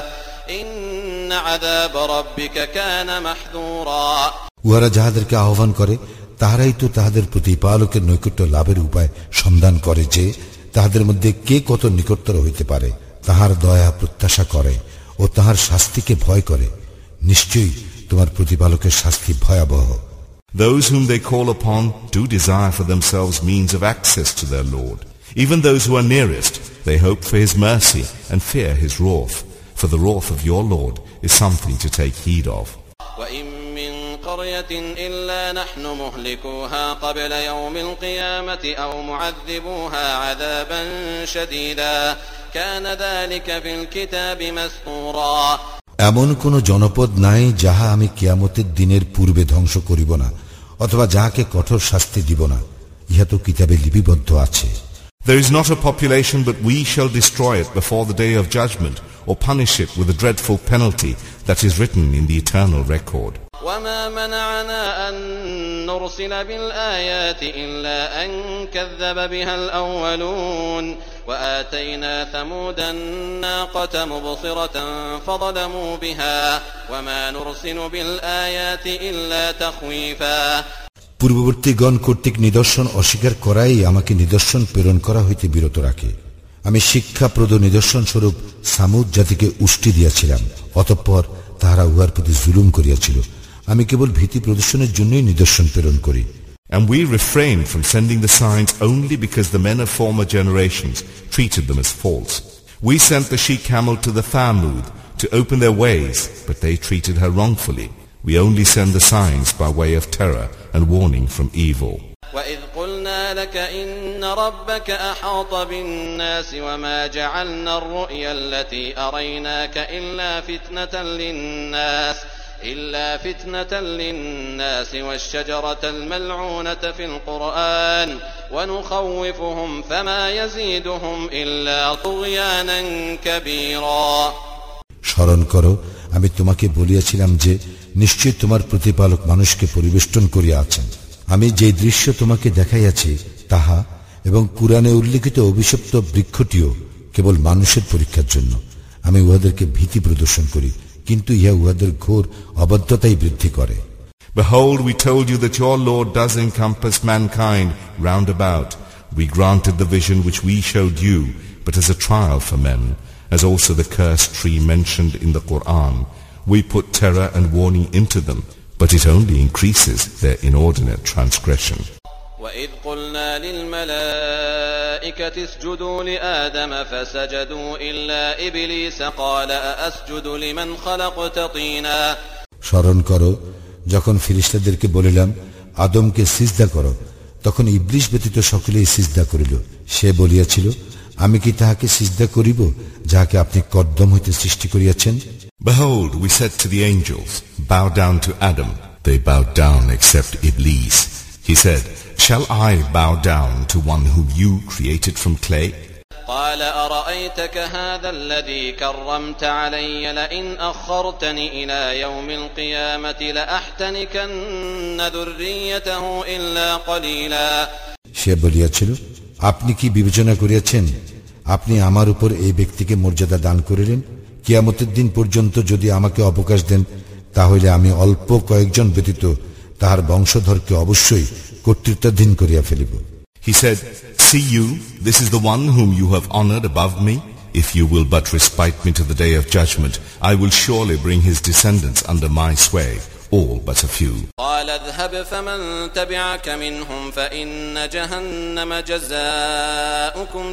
إن عذاب ربك كان محذورا উহারা যাহাদেরকে আহ্বান করে তাহারাই তো তাহাদের প্রতিপালকের নৈকট্য লাভের উপায় সন্ধান করে যে তাহাদের মধ্যে কে কত নিকটতর হইতে পারে, তাহার দয়া প্রত্যাশা করে ও তাহার শাস্তিকে ভয় করে। নিশ্চয়ই তোমার প্রতিপালকের শাস্তি ভয়াবহ। Those whom they call upon do desire for themselves means of access to their Lord. Even those who are nearest, they hope for his mercy and fear his wrath. For the wrath of your Lord is something to take heed of. وَإِن مِّن قَرْيَةٍ إِلَّا نَحْنُ مُهْلِكُوهَا قَبْلَ يَوْمِ الْقِيَامَةِ أَوْ مُعَذِّبُوهَا عَذَابًا شَدِيدًا كَانَ ذَلِكَ فِي الْكِتَابِ مَسْطُورًا এমন কোন জনপদ নাই যাহা আমি কিয়ামতের দিনের পূর্বে ধ্বংস করিব না অথবা যাহাকে কঠোর শাস্তি দিব না, ইহা তো কিতাবে লিপিবদ্ধ আছে। There is not a population but we shall destroy it before the day of judgment or punish it with a dreadful penalty that is written in the eternal record. وَمَا مَنَعَنَا أَن نُرْسِلَ بِالْآيَاتِ إِلَّا أَن كَذَّبَ بِهَا الْأَوَّلُونَ وَآتَيْنَا ثَمُودَ النَّاقَةَ مُبْصِرَةً فَظَلَمُوا بِهَا وَمَا نُرْسِلُ بِالْآيَاتِ إِلَّا تَخْوِيفًا পূর্ববর্তীগণ কর্তৃক নিদর্শন অস্বীকার করাই আমাকে নিদর্শন প্রেরণ করা হইতে বিরত রাখে। আমি শিক্ষাপ্রদ নিদর্শন স্বরূপ সামুদ জাতিকে উষ্টি দিয়াছিলাম, অতঃপর তাহারা উহার প্রতি জুলুম করিয়াছিল। আমি কেবল ভীতি প্রদর্শনের জন্যই নিদর্শন প্রেরণ করি। And we refrained from sending the signs only because the men of former generations treated them as false. We sent the she-camel to the Thamud to open their ways, but they treated her wrongfully. We only send the signs by way of terror and warning from evil. وَإِذْ قُلْنَا لَكَ إِنَّ رَبَّكَ أَحَاطَ بِالنَّاسِ وَمَا جَعَلْنَا الرُّؤْيَا الَّتِي أَرَيْنَاكَ إِلَّا فِتْنَةً لِلنَّاسِ إِلَّا فِتْنَةً لِلنَّاسِ وَالشَّجَرَةَ الْمَلْعُونَةَ فِي الْقُرْآنِ وَنُخَوِّفُهُمْ فَمَا يَزِيدُهُمْ إِلَّا طُغْيَانًا كَبِيرًا স্মরণ করো, আমি তোমাকে বলিয়াছিলাম যে নিশ্চয় তোমার প্রতিপালক মানুষকে পরিবেষ্টন করিয়া আছেন। আমি যে দৃশ্য তোমাকে দেখাইয়াছি তাহা এবং কুরআনে উল্লেখিত অভিশপ্ত বৃক্ষটিও কেবল মানুষের পরীক্ষার জন্য। আমি উহাদেরকে ভীতি প্রদর্শন করি, কিন্তু ইহা উহাদের ঘোর অবাধ্যতাই বৃদ্ধি করে। Behold, we told you that your Lord does encompass mankind round about. We granted the vision which we showed you, but as a trial for men, as also the cursed tree mentioned in the Quran. We put terror and warning into them, but it only increases their inordinate transgression. وَإِذْ قُلْنَا لِلْمَلَائِكَةِ اسْجُدُوا لِآدَمَ فَسَجَدُوا إِلَّا إِبْلِيسَ قَالَ أَأَسْجُدُ لِمَنْ خَلَقْتَ طِينًا স্মরণ করো, যখন ফেরেশতাদেরকে বলিলাম আদমকে সিজদা করো, তখন ইবলিস ব্যতীত সকলেই সিজদা করিল। সে বলিয়াছিল, আমি কি তাহাকে সিজদা করিব যাহাকে আপনি কদ্দম হইতে সৃষ্টি করিয়াছেন? Behold, we said to the angels, bow down to Adam. They bowed down except Iblis. He said, shall I bow down to one whom you created from clay? قال أرأيتك هذا الذي كرمت علي لئن أخرتني إلى يوم القيامة لأحتنكن ذريته إلا قليلا সে বলিয়াছিল, আপনি কি বিবেচনা করিয়াছেন আপনি আমার উপর এই ব্যক্তিকে মর্যাদা দান করিলেন? কিয়ামতের দিন পর্যন্ত যদি আমাকে অবকাশ দেন, তাহলে আমি অল্প কয়েকজন ব্যতীত তাহার বংশধরকে অবশ্যই কর্তৃত্বাধীন করিয়া ফেলিব। He said, see you, this is the one whom you have honored above me. If you will but respite me to the day of judgment, I will surely bring his descendants under my sway, all but a few. قال اذهب فمن تبعك منهم فإن جهنم جزاؤكم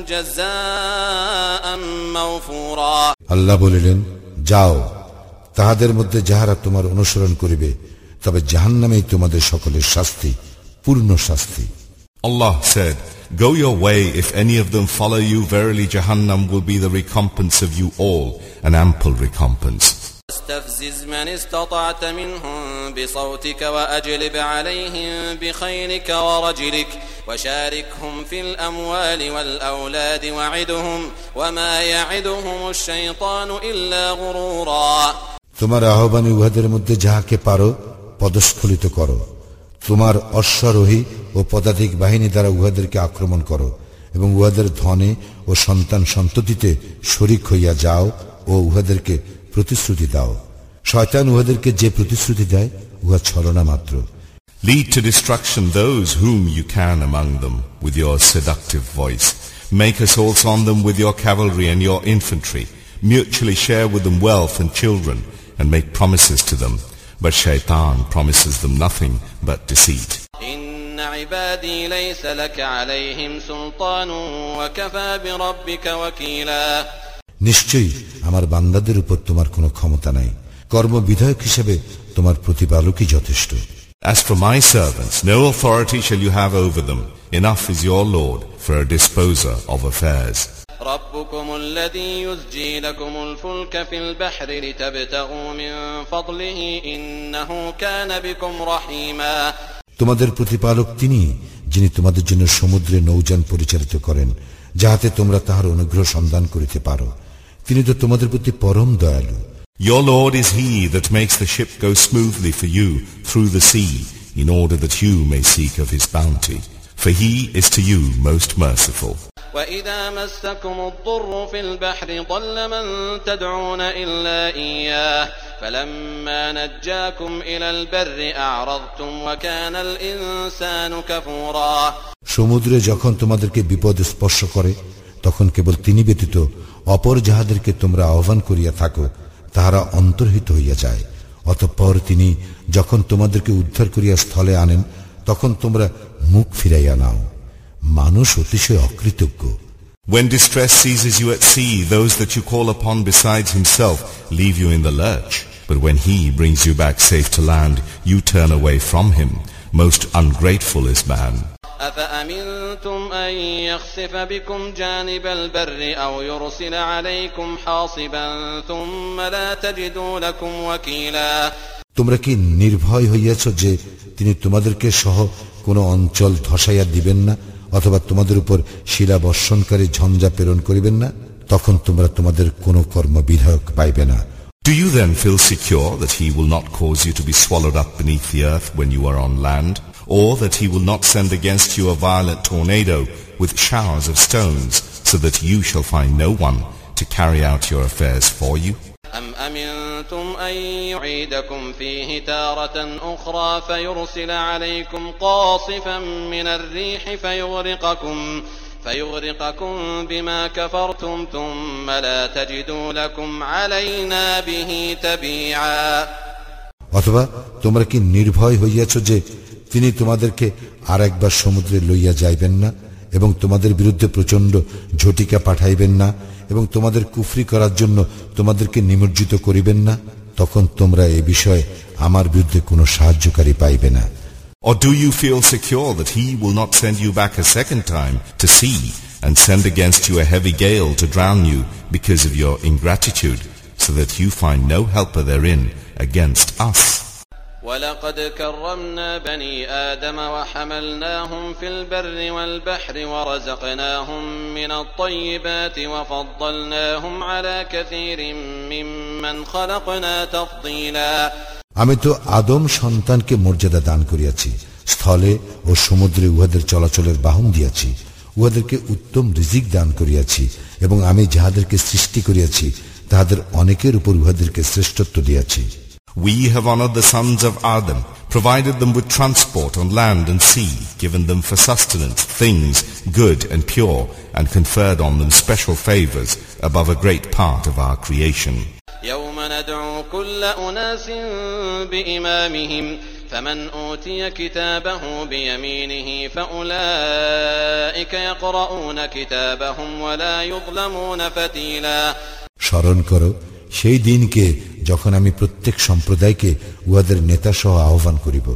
جزاء موفورا আল্লাহ বলিলেন, যাও, তাহাদের মধ্যে যাহারা তোমার অনুসরণ করিবে, তবে জাহান্নামেই তোমাদের সকলের শাস্তি পূর্ণ শাস্তি। Allah said, "Go your way, if any of them follow you, verily Jahannam will be the recompense of you all, an ample recompense." استفزز من استطعت منهم بصوتك وأجلب عليهم بخيلك ورجلك وشاركهم في الأموال والأولاد وعدهم وما يعدهم الشيطان إلا غرورا। তোমার আহ্বানে উহাদের মধ্যে যাহাকে পারো পদস্খলিত করো, তোমার অশ্বারোহী ও পদাতিক বাহিনী দ্বারা উহাদেরকে আক্রমণ করো এবং উহাদের ধনে ও সন্তান সন্ততিতে শরীক হইয়া যাও ও উহাদেরকে প্রতিশ্রুতি দাও। শয়তান উহাদেরকে যে প্রতিশ্রুতি দেয় উহা ছলনা মাত্র। Lead to destruction those whom you can among them with your seductive voice. Make assaults on them with your cavalry and your infantry. Mutually share with them wealth and children and make promises to them. But shaitan promises them nothing but deceit. إن عبادي ليس لك عليهم سلطان وكفى بربك وكيلا। নিশ্চয়ই আমার বান্দাদের উপর তোমার কোনো ক্ষমতা নাই, কর্মবিধায়ক হিসেবে তোমার প্রতিপালকই যথেষ্ট। As for my servants, no authority shall you have over them. Enough is your Lord for a disposer of affairs. ربكم الذي يزجي لكم الفلك في البحر لتبتغوا من فضله إنه كان بكم رحيما। তোমাদের প্রতিপালক তিনি, যিনি তোমাদের জন্য সমুদ্রে নৌযান পরিচালিত করেন যাহাতে তোমরা তাহার অনুগ্রহ সন্ধান করিতে পারো। তিনি তো তোমাদের প্রতি পরম দয়ালু। Your Lord is he that makes the ship go smoothly for you through the sea, in order that you may seek of his bounty. For he is to you most merciful. وَإِذَا مَسَّكُمُ الضُّرُّ فِي الْبَحْرِ ضَلَّ مَن تَدْعُونَ إِلَّا إِيَّاهُ فَلَمَّا نَجَّاكُمْ إِلَى الْبَرِّ أَعْرَضْتُمْ وَكَانَ الْإِنسَانُ كَفُورًا। সমুদ্রে যখন তোমাদেরকে বিপদ স্পর্শ করে তখন কেবল তিনি ব্যতীত অপর যাহাদেরকে তোমরা আহ্বান করিয়া থাকো তাহারা অন্তর্হিত হইয়া যায়। অতঃপর তিনি যখন তোমাদেরকে উদ্ধার করিয়া স্থলে আনেন তখন তোমরা মুখ ফিরাইয়া নাও। মানুষ অতিশয় অকৃতজ্ঞ। When distress seizes you at sea, those that you call upon besides himself leave you in the lurch. But when he brings you back safe to land, you turn away from him. Most ungrateful is man. أَفَأَمِنْتُمْ أَنْ يَخْسِفَ بِكُمْ جَانِبَ الْبَرِّ أَوْ يُرْسِلَ عَلَيْكُمْ حَاصِبًا ثُمَّ لَا تَجِدُوا لَكُمْ وَكِيلًا। তোমরা কি নির্ভয় হইয়াছ যে তিনি তোমাদেরকে সহ কোন অঞ্চল ধসাইয়া দিবেন না অথবা তোমাদের উপর শিলা বর্ষণকারী ঝঞ্ঝা প্রেরণ করিবেন না? তখন তোমরা তোমাদের কোন কর্মবিধায়ক পাইবে না। Do you then feel secure that he will not cause you to be swallowed up beneath the earth when you are on land, or that he will not send against you a violent tornado with showers of stones, so that you shall find no one to carry out your affairs for you? أَمْ أَمِنْتُمْ أَنْ يُعِيدَكُمْ فِيهِ تَارَةً أُخْرَى فَيُرْسِلَ عَلَيْكُمْ قَاصِفًا مِنَ الرِّيحِ فَيُغْرِقَكُمْ فَيُغْرِقَكُمْ بِمَا كَفَرْتُمْ ثُمَّ لَا تَجِدُوا لَكُمْ عَلَيْنَا بِهِ تَبِيعًا। অথবা তোমরা কি নির্ভয় হইয়াছ যে তিনি তোমাদেরকে আর একবার সমুদ্রে লইয়া যাইবেন না এবং তোমাদের বিরুদ্ধে প্রচন্ড ঝটিকা পাঠাইবেন না এবং তোমাদের কুফরি করার জন্য তোমাদেরকে নিমজ্জিত করিবেন না? তখন তোমরা এই বিষয়ে আমার বিরুদ্ধে কোনো সাহায্যকারী পাইবে না। Or do you feel secure that he will not send you back a second time to sea and send against you a heavy gale to drown you because of your ingratitude, so that you find no helper therein against us? وَلَقَدْ كَرَّمْنَا بَنِي آدَمَ وَحَمَلْنَاهُمْ فِي الْبَرِّ وَالْبَحْرِ وَرَزَقْنَاهُمْ مِنَ الطَّيِّبَاتِ وَفَضَّلْنَاهُمْ عَلَى كَثِيرٍ مِّمَّنْ خَلَقْنَا تَفْضِيلًا। আমি তো আদম সন্তানকে মর্যাদা দান করিয়াছি, স্থলে ও সমুদ্রে উহাদের চলাচলের বাহন দিয়াছি, উহাদেরকে উত্তম রিজিক দান করিয়াছি এবং আমি যাহাদেরকে সৃষ্টি করিয়াছি তাহাদের অনেকের উপর উহাদেরকে শ্রেষ্ঠত্ব দিয়াছি। We have honored the sons of Adam, provided them with transport on land and sea, given them for sustenance things good and pure, and conferred on them special favors above a great part of our creation. يوم ندعو كل أناس بإمامهم فمن أوتي كتابه بيمينه فأولئك يقرؤون كتابهم ولا يظلمون فتيلا। স্মরণ করো সেই দিনকে যখন আমি প্রত্যেক সম্প্রদায়কে উহাদের নেতা সহ আহ্বান করিব,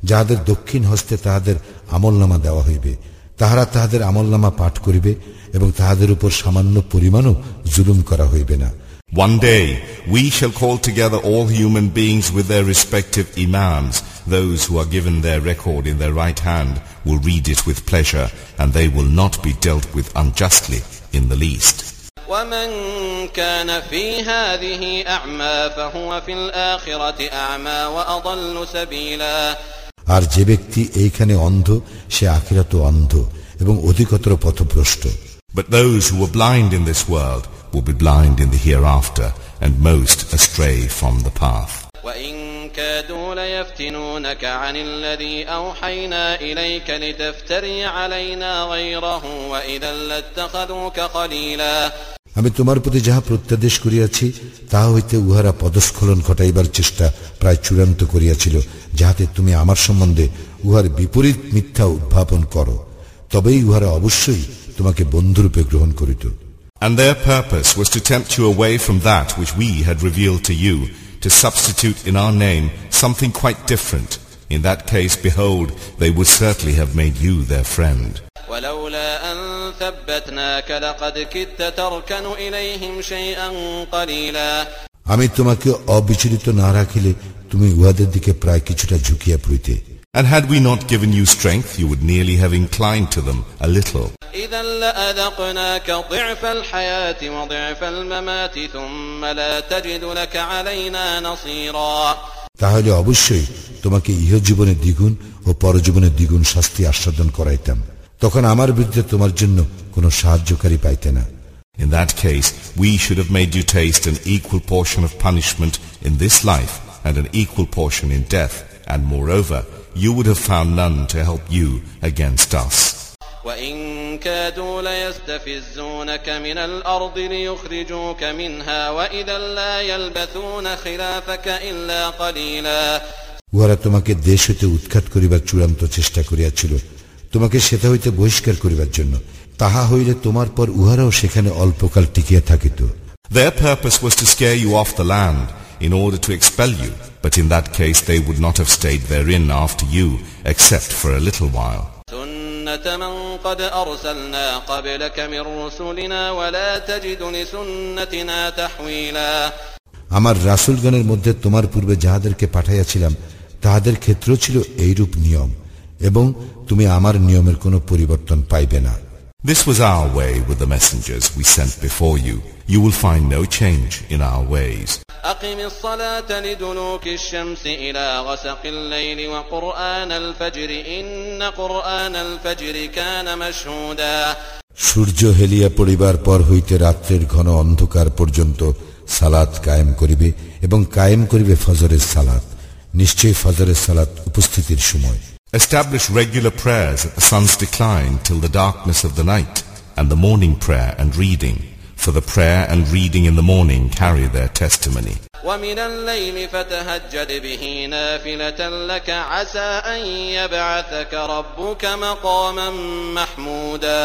যাহাদের দক্ষিণ হস্তে তাহাদের আমলনামা দেওয়া হইবে, তাহারা তাহাদের আমলনামা পাঠ করিবে এবং তাহাদের উপর সামান্য পরিমাণও জুলুম করা হইবে না। One day we shall call together all human beings with their respective imams. Those who are given their record in their right hand will read it with pleasure, and they will not be dealt with unjustly in the least. وَمَنْ كَانَ فِي هَذِهِ أَعْمَى فَهُوَ فِي الْآخِرَةِ أَعْمَى وَأَضَلُّ سَبِيلًا আর যে ব্যক্তি এইখানে অন্ধ সে আখিরাতে অন্ধ এবং অধিকতর পথভ্রষ্ট। But those who were blind in this world will be blind in the hereafter, and most astray from the path. وَإِن كَادُوا لَيَفْتِنُونَكَ عَنِ الَّذِي أَوْحَيْنَا إِلَيْكَ لِتَفْتَرِيَ عَلَيْنَا غَيْرَهُ وَإِذًا لَّاتَّخَذُوكَ خَلِيلًا আমি তোমার প্রতি যাহা প্রত্যাদেশ করিয়াছি তাহা হইতে উহারা পদস্খলন ঘটাইবার চেষ্টা প্রায় চূড়ান্ত করিয়াছিল, যাহাতে তুমি আমার সম্বন্ধে উহার বিপরীত মিথ্যা উদ্ভাবন করো, তবেই উহারা অবশ্যই তোমাকে বন্ধুরূপে গ্রহণ করিত। And their purpose was to tempt you away from that which we had revealed to you, to substitute in our name something quite different. In that case, behold, they would certainly have made you their friend. وَلَوْلَا أَن ثَبَّتْنَاكَ لَقَدْ كِدتَّ تَرْكَنُ إِلَيْهِمْ شَيْئًا قَلِيلًا আমি তোমাকে অবিচলিত না রাখিলে তুমি উহাদের দিকে প্রায় কিছুটা ঝুঁকিয়া পড়িতে। And had we not given you strength, you would nearly have inclined to them a little. إِذًا لَأَذَقْنَاكَ ضِعْفَ الْحَيَاةِ وَضِعْفَ الْمَمَاتِ ثُمَّ لَا تَجِدُ لَكَ عَلَيْنَا نَصِيرًا তাহলে অবশ্যই তোমাকে ইহজীবনে দ্বিগুণ ও পরজীবনে দ্বিগুণ শাস্তি আস্বাদন করাইতাম, তখন আমার বিরুদ্ধে তোমার জন্য কোনো সাহায্যকারী পাইতে না। In that case, we should have made you taste an equal portion of punishment in this life and an equal portion in death, and moreover, you would have found none to help you against us. وَإِن كَادُوا لَيَسْتَفِزُّونَكَ مِنَ الْأَرْضِ لِيُخْرِجُوكَ مِنْهَا وَإِذًا لَّا يَلْبَثُونَ خِلَافَكَ إِلَّا قَلِيلًا উহারা তোমাকে দেশ হইতে উৎখাত করিবার চূড়ান্ত চেষ্টা করিয়াছিল, তোমাকে সেটা হইতে বহিষ্কার করিবার জন্য। তাহা হইলে তোমার পর উহারাও সেখানে অল্পকাল টিকিয়া থাকিত। Their purpose was to scare you off the land in order to expel you, but in that case they would not have stayed therein after you except for a little while. سُنَّةَ مَن قَدْ أَرْسَلْنَا قَبْلَكَ مِن رُّسُلِنَا وَلَا تَجِدُ لِسُنَّتِنَا تَحْوِيلًا আমার রাসূলগণের মধ্যে তোমার পূর্বে যাহাদেরকে পাঠাইয়াছিলাম তাহাদের ক্ষেত্রেও ছিল এইরূপ নিয়ম, এবং তুমি আমার নিয়মের কোনো পরিবর্তন পাইবে না। This was our way with the messengers we sent before you. You will find no change in our ways. أقم الصلاة لدلوك الشمس إلى غسق الليل وقرآن الفجر إن قرآن الفجر كان مشهودا সূর্য হেলিয়া পড়িবার পর হইতে রাত্রের ঘন অন্ধকার পর্যন্ত সালাত কায়েম করিবে এবং কায়েম করিবে ফজরের সালাত। নিশ্চয়ই ফজরের সালাত উপস্থিতির সময়। Establish regular prayers at the sun's decline till the darkness of the night, and the morning prayer and reading, for the prayer and reading in the morning carry their testimony. وَمِنَ اللَّيْلِ فَتَهَجَّدْ بِهِ نَافِلَةً لَكَ عَسَىٰ أَن يَبْعَثَكَ رَبُّكَ مَقَامًا مَحْمُودًا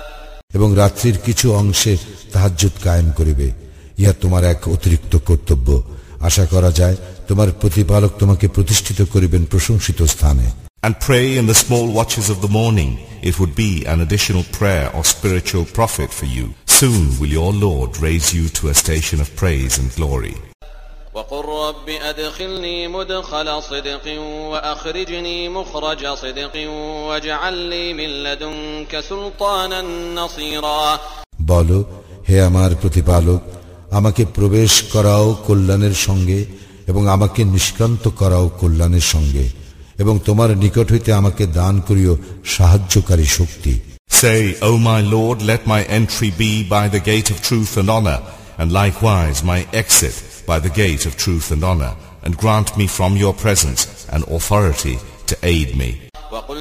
এবং রাত্রির কিছু অংশে তাহাজ্জুদ কায়েম করিবে, ইহা তোমার এক অতিরিক্ত কর্তব্য। আশা করা যায় তোমার প্রতিপালক তোমাকে প্রতিষ্ঠিত করিবেন প্রশংসিত স্থানে। And pray in the small watches of the morning. It would be an additional prayer or spiritual profit for you. Soon will your Lord raise you to a station of praise and glory. وَقُلْ رَبِّ أَدْخِلْنِي مُدْخَلَ صِدْقٍ وَأَخْرِجْنِي مُخْرَجَ صِدْقٍ وَاجْعَلْ لِي مِن لَّدُنكَ سُلْطَانًا نَّصِيرًا বলো, হে আমার প্রতিপালক, আমাকে প্রবেশ করাও কল্যাণের সঙ্গে এবং আমাকে নিষ্ক্রান্ত করাও কল্যাণের সঙ্গে, এবং তোমার নিকট হইতে আমাকে দান করিও সাহায্যকারী শক্তি। Say, O my Lord, let my entry be by the gate of truth and honor, and likewise my exit by the gate of truth and honor, and grant me from your presence an authority to aid me. وَقُلْ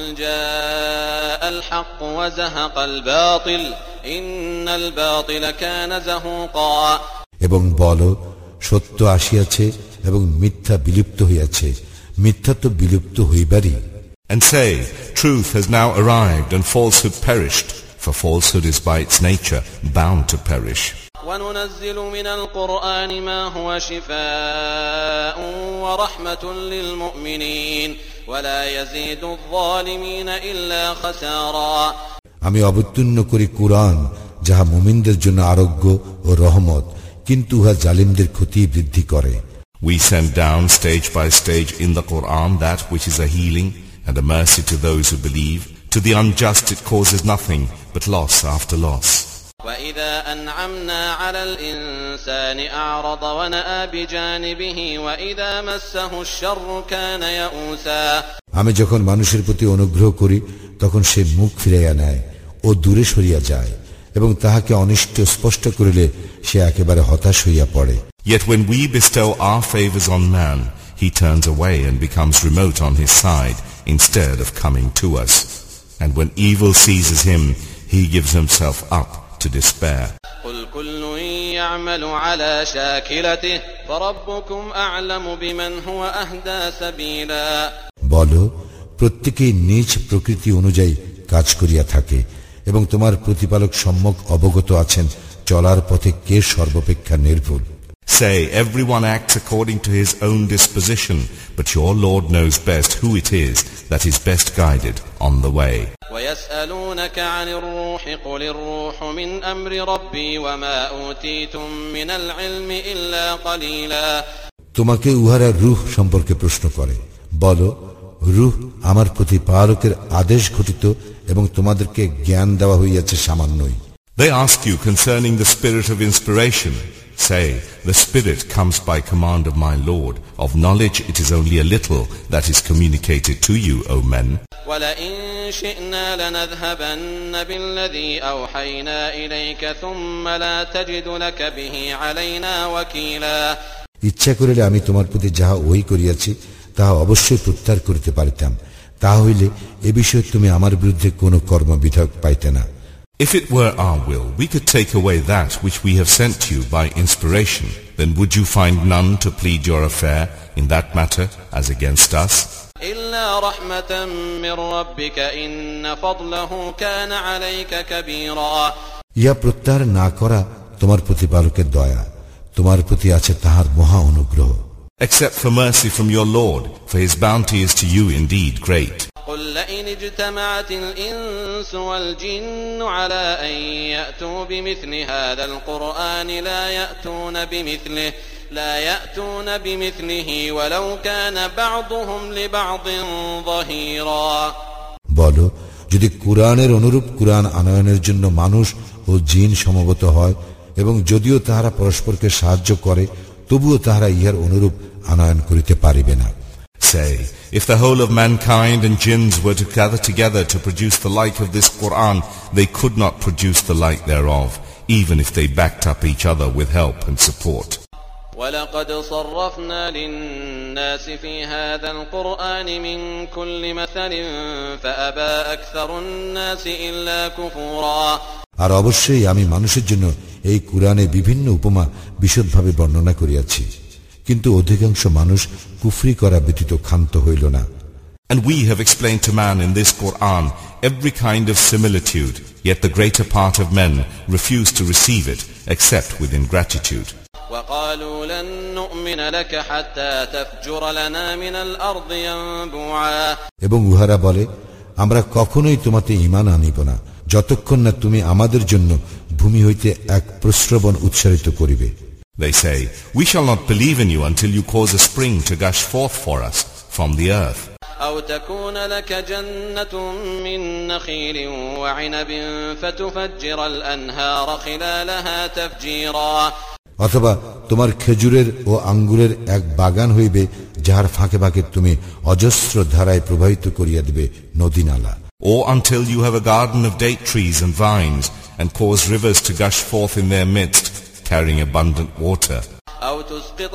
جَاءَ الْحَقُّ وَزَهَقَ الْبَاطِلُ إِنَّ الْبَاطِلَ كَانَ زَهُوقًا এবং বলো, সত্য আসিয়াছে এবং মিথ্যা বিলুপ্ত হইয়াছে, মিথ্যা তো বিলুপ্ত হইবারই। And say, truth has now arrived and falsehood perished, for falsehood is by its nature bound to perish. وننزل من القرآن ما هو شفاء ورحمة للمؤمنين ولا يزيد الظالمين إلا خسارا আমি অবতীর্ণ করি কুরআন যাহা মুমিনদের জন্য আরোগ্য ও রহমত, কিন্তু উহা জালিমদের ক্ষতি বৃদ্ধি করে। We send down stage by stage in the Quran that which is a healing and a mercy to those who believe. To the unjust it causes nothing but loss after loss. وَإِذَا أَنْعَمْنَا عَلَى الْإِنسَانِ أَعْرَضَ وَنَأَى بِجَانِبِهِ وَإِذَا مَسَّهُ الشَّرُّ كَانَ يَئُوسًا আমি যখন মানুষের প্রতি অনুগ্রহ করি তখন সে মুখ ফিরাইয়া নেয় ও দূরে সরিয়া যায়, এবং তাহাকে অনিষ্ট স্পষ্ট করিলে সে একেবারে হতাশ হইয়া পড়ে। Yet when we bestow our favors on man, he turns away and becomes remote on his side instead of coming to us. And when evil seizes him, he gives himself up to despair. قُلْ كُلٌّ يَعْمَلُ عَلَى شَاكِلَتِهِ فَرَبُّكُمْ أَعْلَمُ بِمَنْ هُوَ أَهْدَى سَبِيلًا বলো, প্রত্যেকেই নিজ প্রকৃতি অনুযায়ী কাজ করিয়া থাকে, এবং তোমার প্রতিপালক সম্যক অবগত আছেন চলার পথে কে সর্বাপেক্ষা নির্ভুল। Say, everyone acts according to his own disposition, but your Lord knows best who it is that is best guided on the way. وَيَسْأَلُونَكَ عَنِ الرُّوحِ قُلِ الرُّوحُ مِنْ أَمْرِ رَبِّي وَمَا أُوتِيتُم مِّنَ الْعِلْمِ إِلَّا قَلِيلًا তোমাকে উহারা রূহ সম্পর্কে প্রশ্ন করে, বলো, রূহ আমার প্রতিপালকের আদেশ ঘটিত এবং তোমাদেরকে জ্ঞান দেওয়া হইয়াছে সামান্যই। They ask you concerning the spirit of inspiration. Say, the spirit comes by command of my Lord. Of knowledge it is only a little that is communicated to you, O men. وَلَئِن شِئْنَا لَنَذْهَبَنَّ بِالَّذِي أَوْحَيْنَا إِلَيْكَ ثُمَّ لَا تَجِدُ لَكَ بِهِ عَلَيْنَا وَكِيلًا ইচ্ছা করিলে আমি তোমার প্রতি যাহা ওই করিয়াছি তাহা অবশ্যই প্রত্যাহার করিতে পারিতাম, তাহা হইলে এ বিষয়ে তুমি আমার বিরুদ্ধে কোনো কর্মবিধায়ক পাইতে না। If it were our will, we could take away that which we have sent you by inspiration. Then would you find none to plead your affair in that matter as against us? إِلَّا رَحْمَةً مِّن رَّبِّكَ إِنَّ فَضْلَهُ كَانَ عَلَيْكَ كَبِيرًا ইহা প্রত্যাহার না করা তোমার প্রতিপালকের দয়া, তোমার প্রতি আছে তাহার মহা অনুগ্রহ। Except for mercy from your Lord, for his bounty is to you indeed great. قُلْ لَئِنِ اجْتَمَعَتِ الْإِنسُ وَالْجِنُّ عَلَى أَن يَأْتُوا بِمِثْلِ هَذَا الْقُرْآنِ لَا يَأْتُونَ بِمِثْلِهِ لَا يَأْتُونَ بِمِثْلِهِ وَلَوْ كَانَ بَعْضُهُمْ لِبَعْضٍ ظَهِيرًا বলো, যদি কুরআনের অনুরূপ কুরআন আনয়নের জন্য মানুষ ও জিন সমবেত হয়, এবং যদিও তাহারা পরস্পরকে সাহায্য করে, তবুও তাহারা ইহার অনুরূপ আনয়ন করিতে পারিবে না। Say, if the whole of mankind and jinns were to gather together to produce the like of this Quran, they could not produce the like thereof, even if they backed up each other with help and support. وَلَقَدْ صَرَّفْنَا لِلنَّاسِ فِي هَذَا الْقُرْآنِ مِنْ كُلِّ مَثَلٍ فَأَبَى أَكْثَرُ النَّاسِ إِلَّا كُفُورًا আর অবশ্যই আমি মানুষের জন্য এই কুরআনে বিভিন্ন উপমা বিশদভাবে বর্ণনা করিয়াছি, কিন্তু অধিকাংশ মানুষ কুফরি করা ব্যতীত ক্ষান্ত হইল না। And we have explained to man in this Quran every kind of similitude, yet the greater part of men refuse to receive it except with ingratitude. وَقَالُوا لَن نُّؤْمِنَ لَكَ حَتَّى تَفْجُرَ لَنَا مِنَ الْأَرْضِ يَنبُوعًا এবং উহারা বলে, আমরা কখনোই তোমাতে ঈমান আনিব না যতক্ষণ না তুমি আমাদের জন্য ভূমি হইতে এক প্রস্রবণ উৎসারিত করিবে। They say, we shall not believe in you until you cause a spring to gush forth for us from the earth. أَوْ تَكُونَ لَكَ جَنَّةٌ مِّن نَّخِيلٍ وَعِنَبٍ فَتُفَجِّرَ الْأَنْهَارَ خِلَالَهَا تَفْجِيرًا অথবা তোমার খেজুরের ও আঙ্গুরের এক বাগান হইবে, যাহার ফাঁকে ফাঁকে তুমি অজস্র ধারায় প্রবাহিত করিয়া দিবে নদী নালা। Or until you have a garden of date trees and vines, and cause rivers to gush forth in their midst, carrying abundant water. أَوْ تُسْقِطَ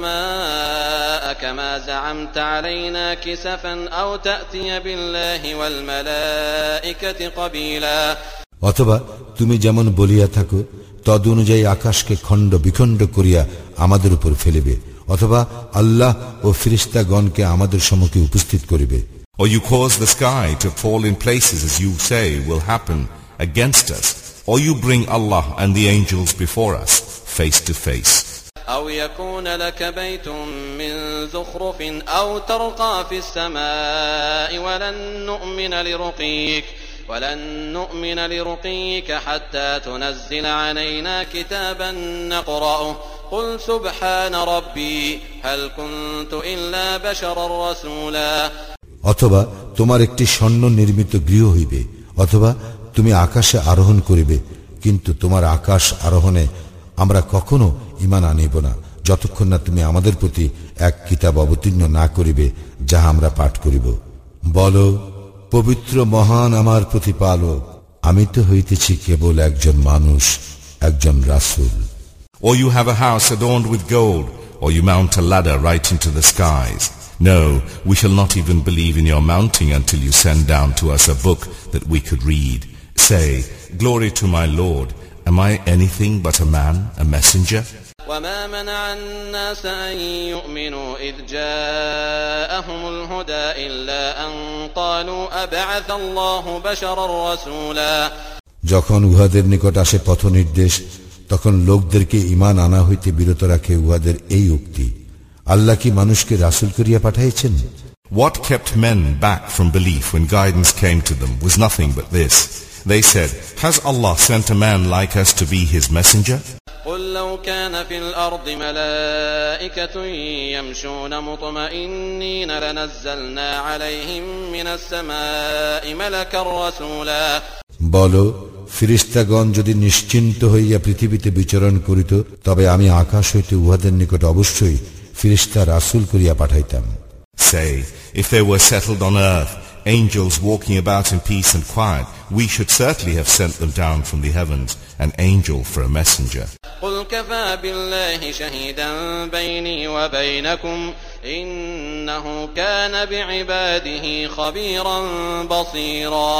السَّمَاءَ كَمَا زَعَمْتَ عَلَيْنَا كِسَفًا أَوْ تَأْتِيَ بِاللَّهِ وَالْمَلَائِكَةِ قَبِيلًا অথবা তুমি যেমন বলিয়া থাকো তদ অনুযায়ী আকাশকে খণ্ড বিখণ্ড করিয়া আমাদের উপর ফেলিবে, অথবা আল্লাহ ও ফেরেশতাগণকে আমাদের সম্মুখে উপস্থিত করিবে। Or you cause the sky to fall in places as you say will happen against us, or you bring Allah and the angels before us, face to face. أو يكون لك بيت من زخرف أو ترقى في السماء ولن نؤمن لرقيك ولن نؤمن لرقيك حتى تنزل علينا كتابا نقرأه قل سبحان ربي هل كنت إلا بشرا رسولا অথবা তোমার একটি স্বর্ণ নির্মিত গৃহ হইবে, অথবা তুমি আকাশে আরোহণ করিবে, কিন্তু তোমার আকাশ আরোহণে আমরা কখনো ঈমান আনিব না যতক্ষণ না তুমি আমাদের প্রতি এক কিতাব অবতীর্ণ না করিবে যাহা আমরা পাঠ করিব। বলো, পবিত্র মহান আমার প্রতিপালক, আমি তো হইতেছি কেবল একজন মানুষ, একজন রাসূল। Or you have a house adorned with gold, or you mount a ladder right into the skies. No, we shall not even believe in your mounting until you send down to us a book that we could read. Say, glory to my Lord, am I anything but a man, a messenger? وما منع الناس أن يؤمنوا إذ جاءهم الهدى إلا أن قالوا أبعث الله بشرا رسولا যখন উহাদের নিকট আসে পথ নির্দেশ, তখন লোকদেরকে ঈমান আনা হইতে বিরত রাখে উহাদের এই উক্তি, আল্লাহ কি মানুষকে রাসূল করিয়া পাঠাইছেন? What kept men back from belief when guidance came to them was nothing but this. They said, has Allah sent a man like us to be his messenger? قل لو كان في الأرض ملائكة يمشون مطمئنين لنزلنا عليهم من السماء ملكا رسولا বলো, ফেরেশতাগণ যদি নিশ্চিন্ত হইয়া পৃথিবীতে বিচরণ করিত, তবে আমি আকাশ হইতে উহাদের নিকট অবশ্যই ফেরেশতা রাসূল করিয়া পাঠাইতাম। Say, if they were settled on earth, angels walking about in peace and quiet, we should certainly have sent them down from the heavens, an angel for a messenger. قل كفى بالله شهيدا بيني وبينكم إنه كان بعباده خبيرا بصيرا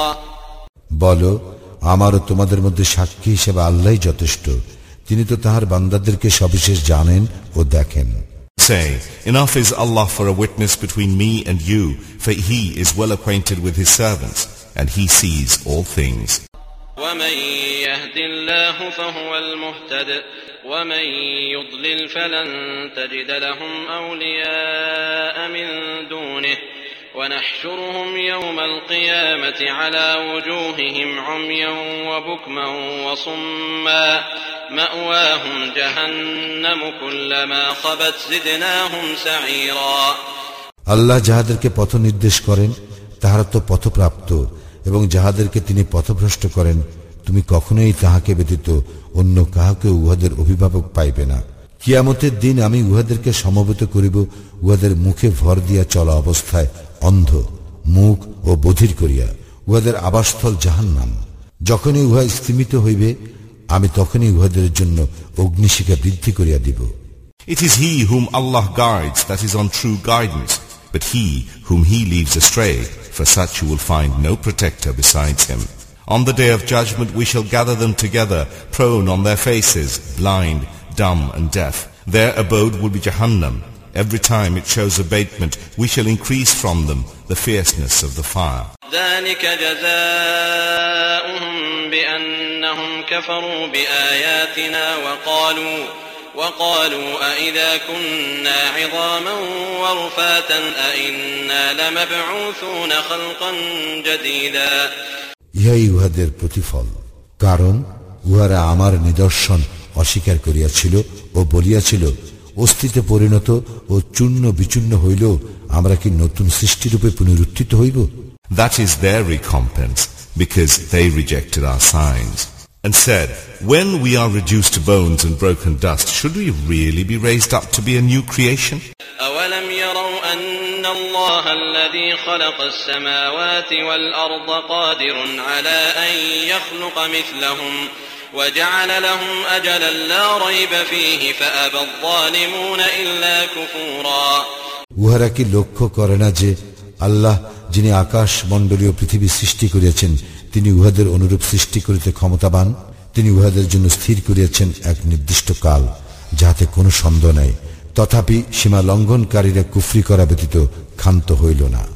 বলো, আমার তোমাদের মধ্যে সাক্ষী হিসেবে আল্লাহই যথেষ্ট, তিনি তো তাহার বান্দাদেরকে সবিশেষ জানেন ও দেখেন। Say, enough is Allah for a witness between me and you, for He is well acquainted with His servants, and He sees all things. ومن يهد الله فهو المهتد ومن يضلل فلن تجد لهم أولياء من دونه ونحشرهم يوم القيامة على وجوههم عميا وبكما وصما مأواهم جهنم كلما خبت زدناهم سعيرا আল্লাহ যাহাদেরকে পথ নির্দেশ করেন তাহারা তো পথপ্রাপ্ত, এবং যাহাদেরকে তিনি পথভ্রষ্ট করেন তুমি কখনোই তাহাকে ব্যতীত অন্য কাহাকে উহাদের অভিভাবক পাইবে না। কিয়ামতের দিন আমি উহাদেরকে সমবেত করিব উহাদের মুখে ভর দিয়া চলা অবস্থায় অন্ধ, মুখ ও বধির করিয়া, উহাদের আবাসস্থল জাহান্নাম। যখনই উহা স্থিমিত হইবে আমি তখনই উহাদের জন্য অগ্নিশিখা বৃদ্ধি করিয়া দিব। It is He whom Allah guides that is on true guidance, but He whom He leaves astray, for such you will find no protector besides Him. On the day of judgment we shall gather them together, prone on their faces, blind, dumb and deaf. Their abode will be Jahannam. Every time it shows abatement, we shall increase from them the fierceness of the fire. ذلك جزاؤهم بأنهم كفروا بآياتنا وقالوا وقالوا أئذا كنا عظاما ورفاتا أئنا لمبعوثون خلقا جديدا ইহাই উহাদের প্রতিফল, কারণ উহারা আমার নিদর্শন অস্বীকার করিয়াছিল ও বলিয়াছিল, অস্থিতে পরিণত ও চূর্ণ বিচূর্ণ হইল আমরা কি নতুন সৃষ্টিরূপে পুনরুত্থিত হইব? That is their recompense, because they rejected our signs and said, when we are reduced to bones and broken dust, should we really be raised up to be a new creation? أولم يروا أن الله الذي خلق السماوات والأرض قادر على أن يخلق مثلهم وجعل لهم أجلا لا ريب فيه فأبى الظالمون إلا كفورا উহারা কি লক্ষ্য করে না যে আল্লাহ যিনি আকাশ মণ্ডলীয় পৃথিবী সৃষ্টি করিয়াছেন তিনি উহাদের অনুরূপ সৃষ্টি করিতে ক্ষমতাবান? তিনি উহাদের জন্য স্থির করিয়াছেন এক নির্দিষ্ট কাল, যাহাতে কোনো সন্দেহ নাই, তথাপি সীমা লঙ্ঘনকারীরা কুফরি করা ব্যতীত ক্ষান্ত হইল না।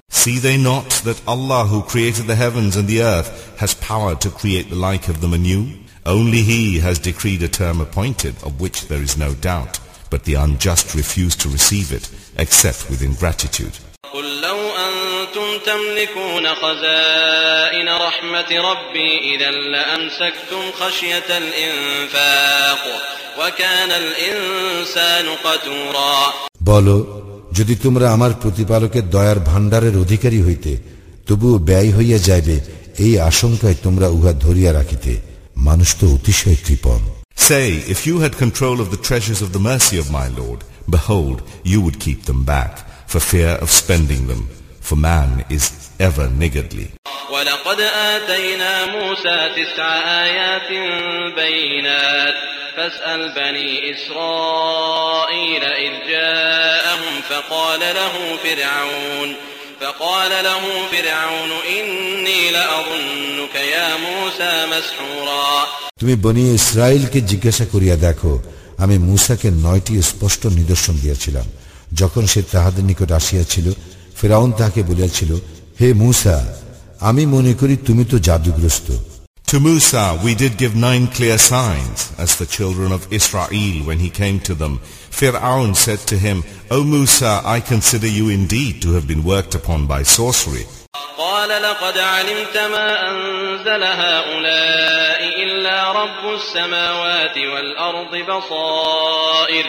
See they not that Allah who created the heavens and the earth has power to create the like of them anew? Only He has decreed a term appointed of which there is no doubt, but the unjust refuse to receive it except with ingratitude. قل لو أنتم تملكون خزائن رحمة ربي إذا لأمسكتم خشية الإنفاق وكان الإنسان قتورا বলো, যদি তোমরা আমার প্রতিপালকের দয়ার ভাণ্ডারের অধিকারী হইতে তবুও ব্যয় হইয়া যাইবে এই আশঙ্কায় তোমরা উহা ধরিয়া রাখিতে। মানুষ তো অতিশয় কৃপণ। Say, if you had control of the treasures of the mercy of my Lord, behold, you would keep them back, for fear of spending them, for man is ever niggardly. وَلَقَدْ آتَيْنَا مُوسَى تِسْعَ آيَاتٍ بَيِّنَاتٍ فَاسْأَلْ بَنِي إِسْرَائِيلَ إِذْ جَاءَهُمْ فَقَالَ لَهُ فِرْعَوْنُ فَقَالَ لَهُ فِرْعَوْنُ إِنِّي لَأَظُنُّكَ يَا مُوسَى مَسْحُورًا। তুমি বনি ইসরাইলকে জিজ্ঞাসা করিয়া দেখো, আমি মূসাকে নয়টি স্পষ্ট নিদর্শন দিয়েছিলাম। যখন সে তাহাদের নিকট আসিয়াছিল, ফিরআউন তাহাকে বলিয়াছিল, হে মূসা, আমি মনে করি তুমি তো জাদুগ্রস্ত। To Musa we did give nine clear signs, as the children of Israel when he came to them. Fir'aun said to him, O Musa, I consider you indeed to have been worked upon by sorcery. قال لقد علمت ما أنزل هؤلاء إلا رب السماوات والأرض بصائر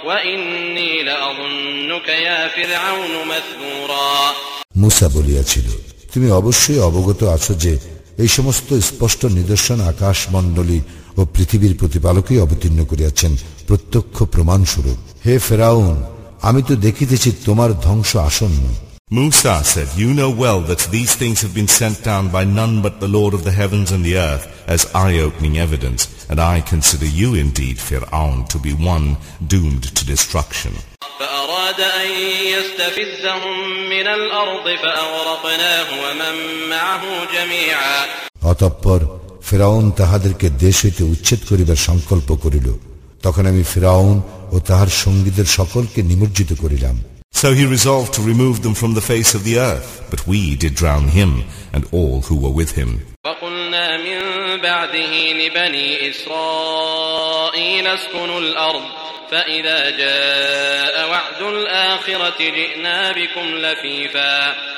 وإني لأظنك يا فرعون مثبورا। মুসা বলিয়াছিল, তুমি অবশ্যই অবগত আছো যে এই সমস্ত স্পষ্ট নিদর্শন আকাশমণ্ডলী ও পৃথিবীর প্রতিপালকই অবতীর্ণ করিয়াছেন প্রত্যক্ষ প্রমাণস্বরূপ। হে ফেরাউন, আমি তো দেখিতেছি তোমার ধ্বংস আসন্ন। Musa said, you know well that these things have been sent down by none but the Lord of the heavens and the earth as eye-opening evidence, and I consider you indeed, Fir'aun, to be one doomed to destruction. فأراد أن يستفزهم من الأرض فأغرقناه ومن معه جميعا। অতঃপর ফিরআউন তাহাদেরকে দেশ হইতে উচ্ছেদ করিবার সংকল্প করিল। তখন আমি ফিরআউন ও তাহার সঙ্গীদের সকলকে নিমজ্জিত করিলাম। So he resolved to remove them from the face of the earth, but we did drown him and all who were with him. وَقُلْنَا مِنْ بَعْدِهِ لِبَنِي إِسْرَائِيلَ اسْكُنُوا الْأَرْضَ فَإِذَا جَاءَ وَعْدُ الْآخِرَةِ جِئْنَا بِكُمْ لَفِيفًا।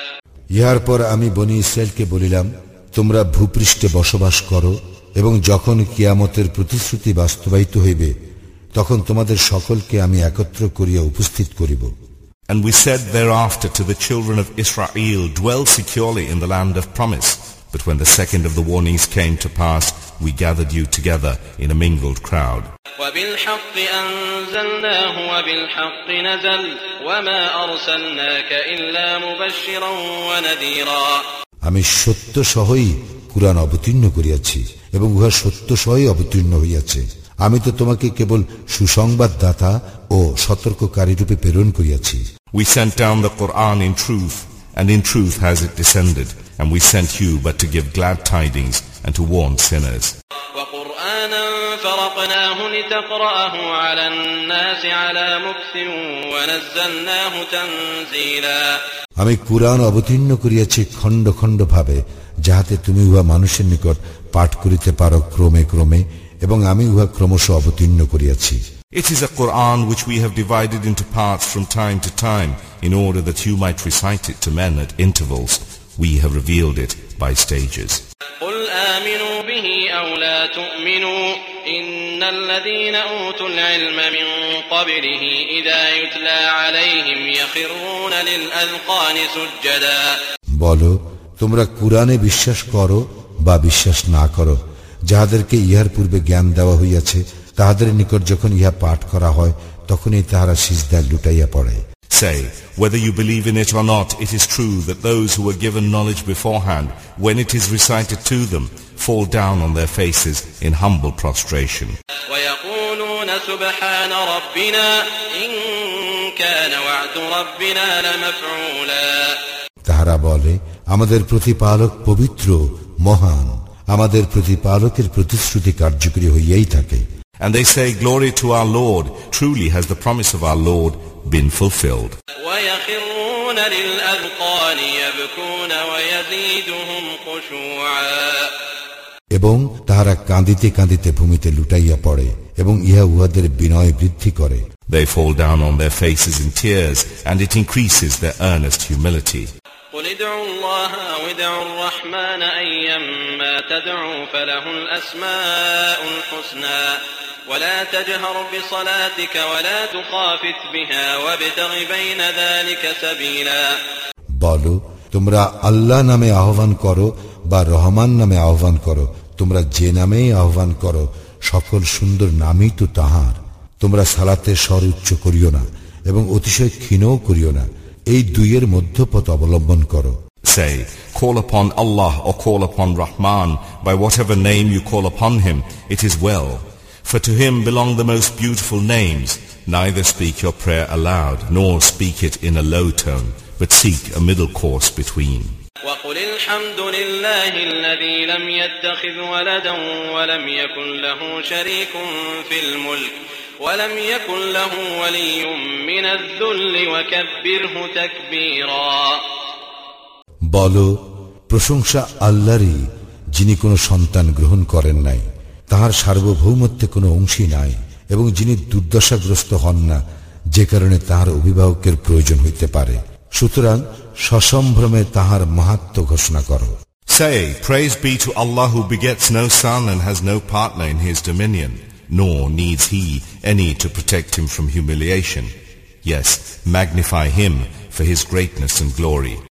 ইহার পর আমি বনি ইসরায়েলকে বলিলাম, তোমরা ভূপৃষ্ঠে বসবাস করো, এবং যখন কিয়ামতের প্রতিশ্রুতি বাস্তবায়িত হইবে তখন তোমাদের সকলকে আমি একত্র করিয়া উপস্থিত করিব। And we said thereafter to the children of Israel, dwell securely in the land of promise. But when the second of the warnings came to pass, we gathered you together in a mingled crowd. وَبِالْحَقِّ أَنزَلْنَاهُ وَبِالْحَقِّ نَزَلَ وَمَا أَرْسَلْنَاكَ إِلَّا مُبَشِّرًا وَنَذِيرًا। আমি সত্য সহই কুরআন অবতীর্ণ করিয়াছি এবং উহা সত্য সহই অবতীর্ণ হইয়াছে। আমি তো তোমাকে কেবল সুসংবাদদাতা ও সতর্ককারী রূপে প্রেরণ করিয়াছি। We sent down the Quran in truth, and in truth has it descended, and we sent you but to give glad tidings and to warn sinners. وَقُرْآنًا فَرَقْنَاهُ لِتَقْرَأَهُ عَلَى النَّاسِ عَلَى مُكْثٍ وَنَزَّلْنَاهُ تَنزِيلًا। আমি কুরআন অবতীর্ণ করিয়াছি খণ্ড খণ্ড ভাবে, যাহাতে তুমি উহা মানুষের নিকট পাঠ করিতে পারো ক্রমে ক্রমে, এবং আমি উহা ক্রমশ অবতীর্ণ করিয়াছি। It is a Quran which we have divided into parts from time to time in order that you might recite it to men at intervals. We have revealed it by stages. قُلْ آمِنُوا بِهِ أَوْ لَا تُؤْمِنُوا إِنَّ الَّذِينَ أُوتُوا الْعِلْمَ مِنْ قَبْلِهِ إِذَا يُتْلَى عَلَيْهِمْ يَخِرُّونَ لِلْأَذْقَانِ سُجَّدًا। বলো, তোমরা কুরআনে বিশ্বাস করো বা বিশ্বাস না করো, যাহাদেরকে ইহার পূর্বে জ্ঞান দেওয়া হইয়াছে তাহাদের নিকট যখন ইহা পাঠ করা হয় তখনই তাহারা সিজদায় লুটাইয়া পড়ে। Say, whether you believe in it or not, it is true that those who were given knowledge beforehand, when it is recited to them, fall down on their faces in humble prostration. وَيَقُولُونَ سُبْحَانَ رَبِّنَا إِن كَانَ وَعْدُ رَبِّنَا لَمَفْعُولًا। তাহারা বলে, আমাদের প্রতিপালক পবিত্র মহান, আমাদের প্রতিপালকের প্রতিশ্রুতি কার্যকরী হইয়াই থাকে। And they say, glory to our Lord, truly has the promise of our Lord been fulfilled. وَيَخِرُّونَ يخرون للأذقان يبكون ويزيدهم خشوعا এবং তাহারা কাঁদিতে কাঁদিতে ভূমিতে লুটাইয়া পড়ে এবং ইহা উহাদের বিনয় বৃদ্ধি করে। They fall down on their faces in tears, and it increases their earnest humility. قل ادعوا الله أو ادعوا الرحمن أيما تدعوا فله الأسماء الحسنى ولا تجهر بصلاتك ولا تخافت بها وابتغ بين ذلك سبيلا বলো, তোমরা আল্লাহ নামে আহ্বান করো বা রহমান নামে আহ্বান করো, তোমরা যে নামেই আহ্বান করো সকল সুন্দর নামই তো তাহার। তোমরা সালাতে স্বর উচ্চ করিও না এবং অতিশয় ক্ষীণও করিও না, এই দুইয়ের মধ্যপথ অবলম্বন করো। Say, call upon Allah or call upon Rahman, by whatever name you call upon him, it is well. For to him belong the most beautiful names. Neither speak your prayer aloud, nor speak it in a low tone, but seek a middle course between. وقل الحمد لله الذي لم يتخذ ولدا ولم يكن له شريك في الملك ولم يكن له ولي من الذل وكبره تكبيرا বলো, প্রশংসা আল্লাহরই, যিনি কোনো সন্তান গ্রহণ করেন নাই, তাহার সার্বভৌমত্বে কোনো অংশী নাই এবং যিনি দুর্দশাগ্রস্ত হন না, যে কারণে তাহার অভিভাবকের প্রয়োজন হইতে পারে। সুতরাং সসম্ভ্রমে তাহার মাহাত্ম্য ঘোষণা করো। Say, praise be to Allah who begets no son and has no partner in his dominion, nor needs he any to protect him from humiliation. Yes, magnify him for his greatness and glory.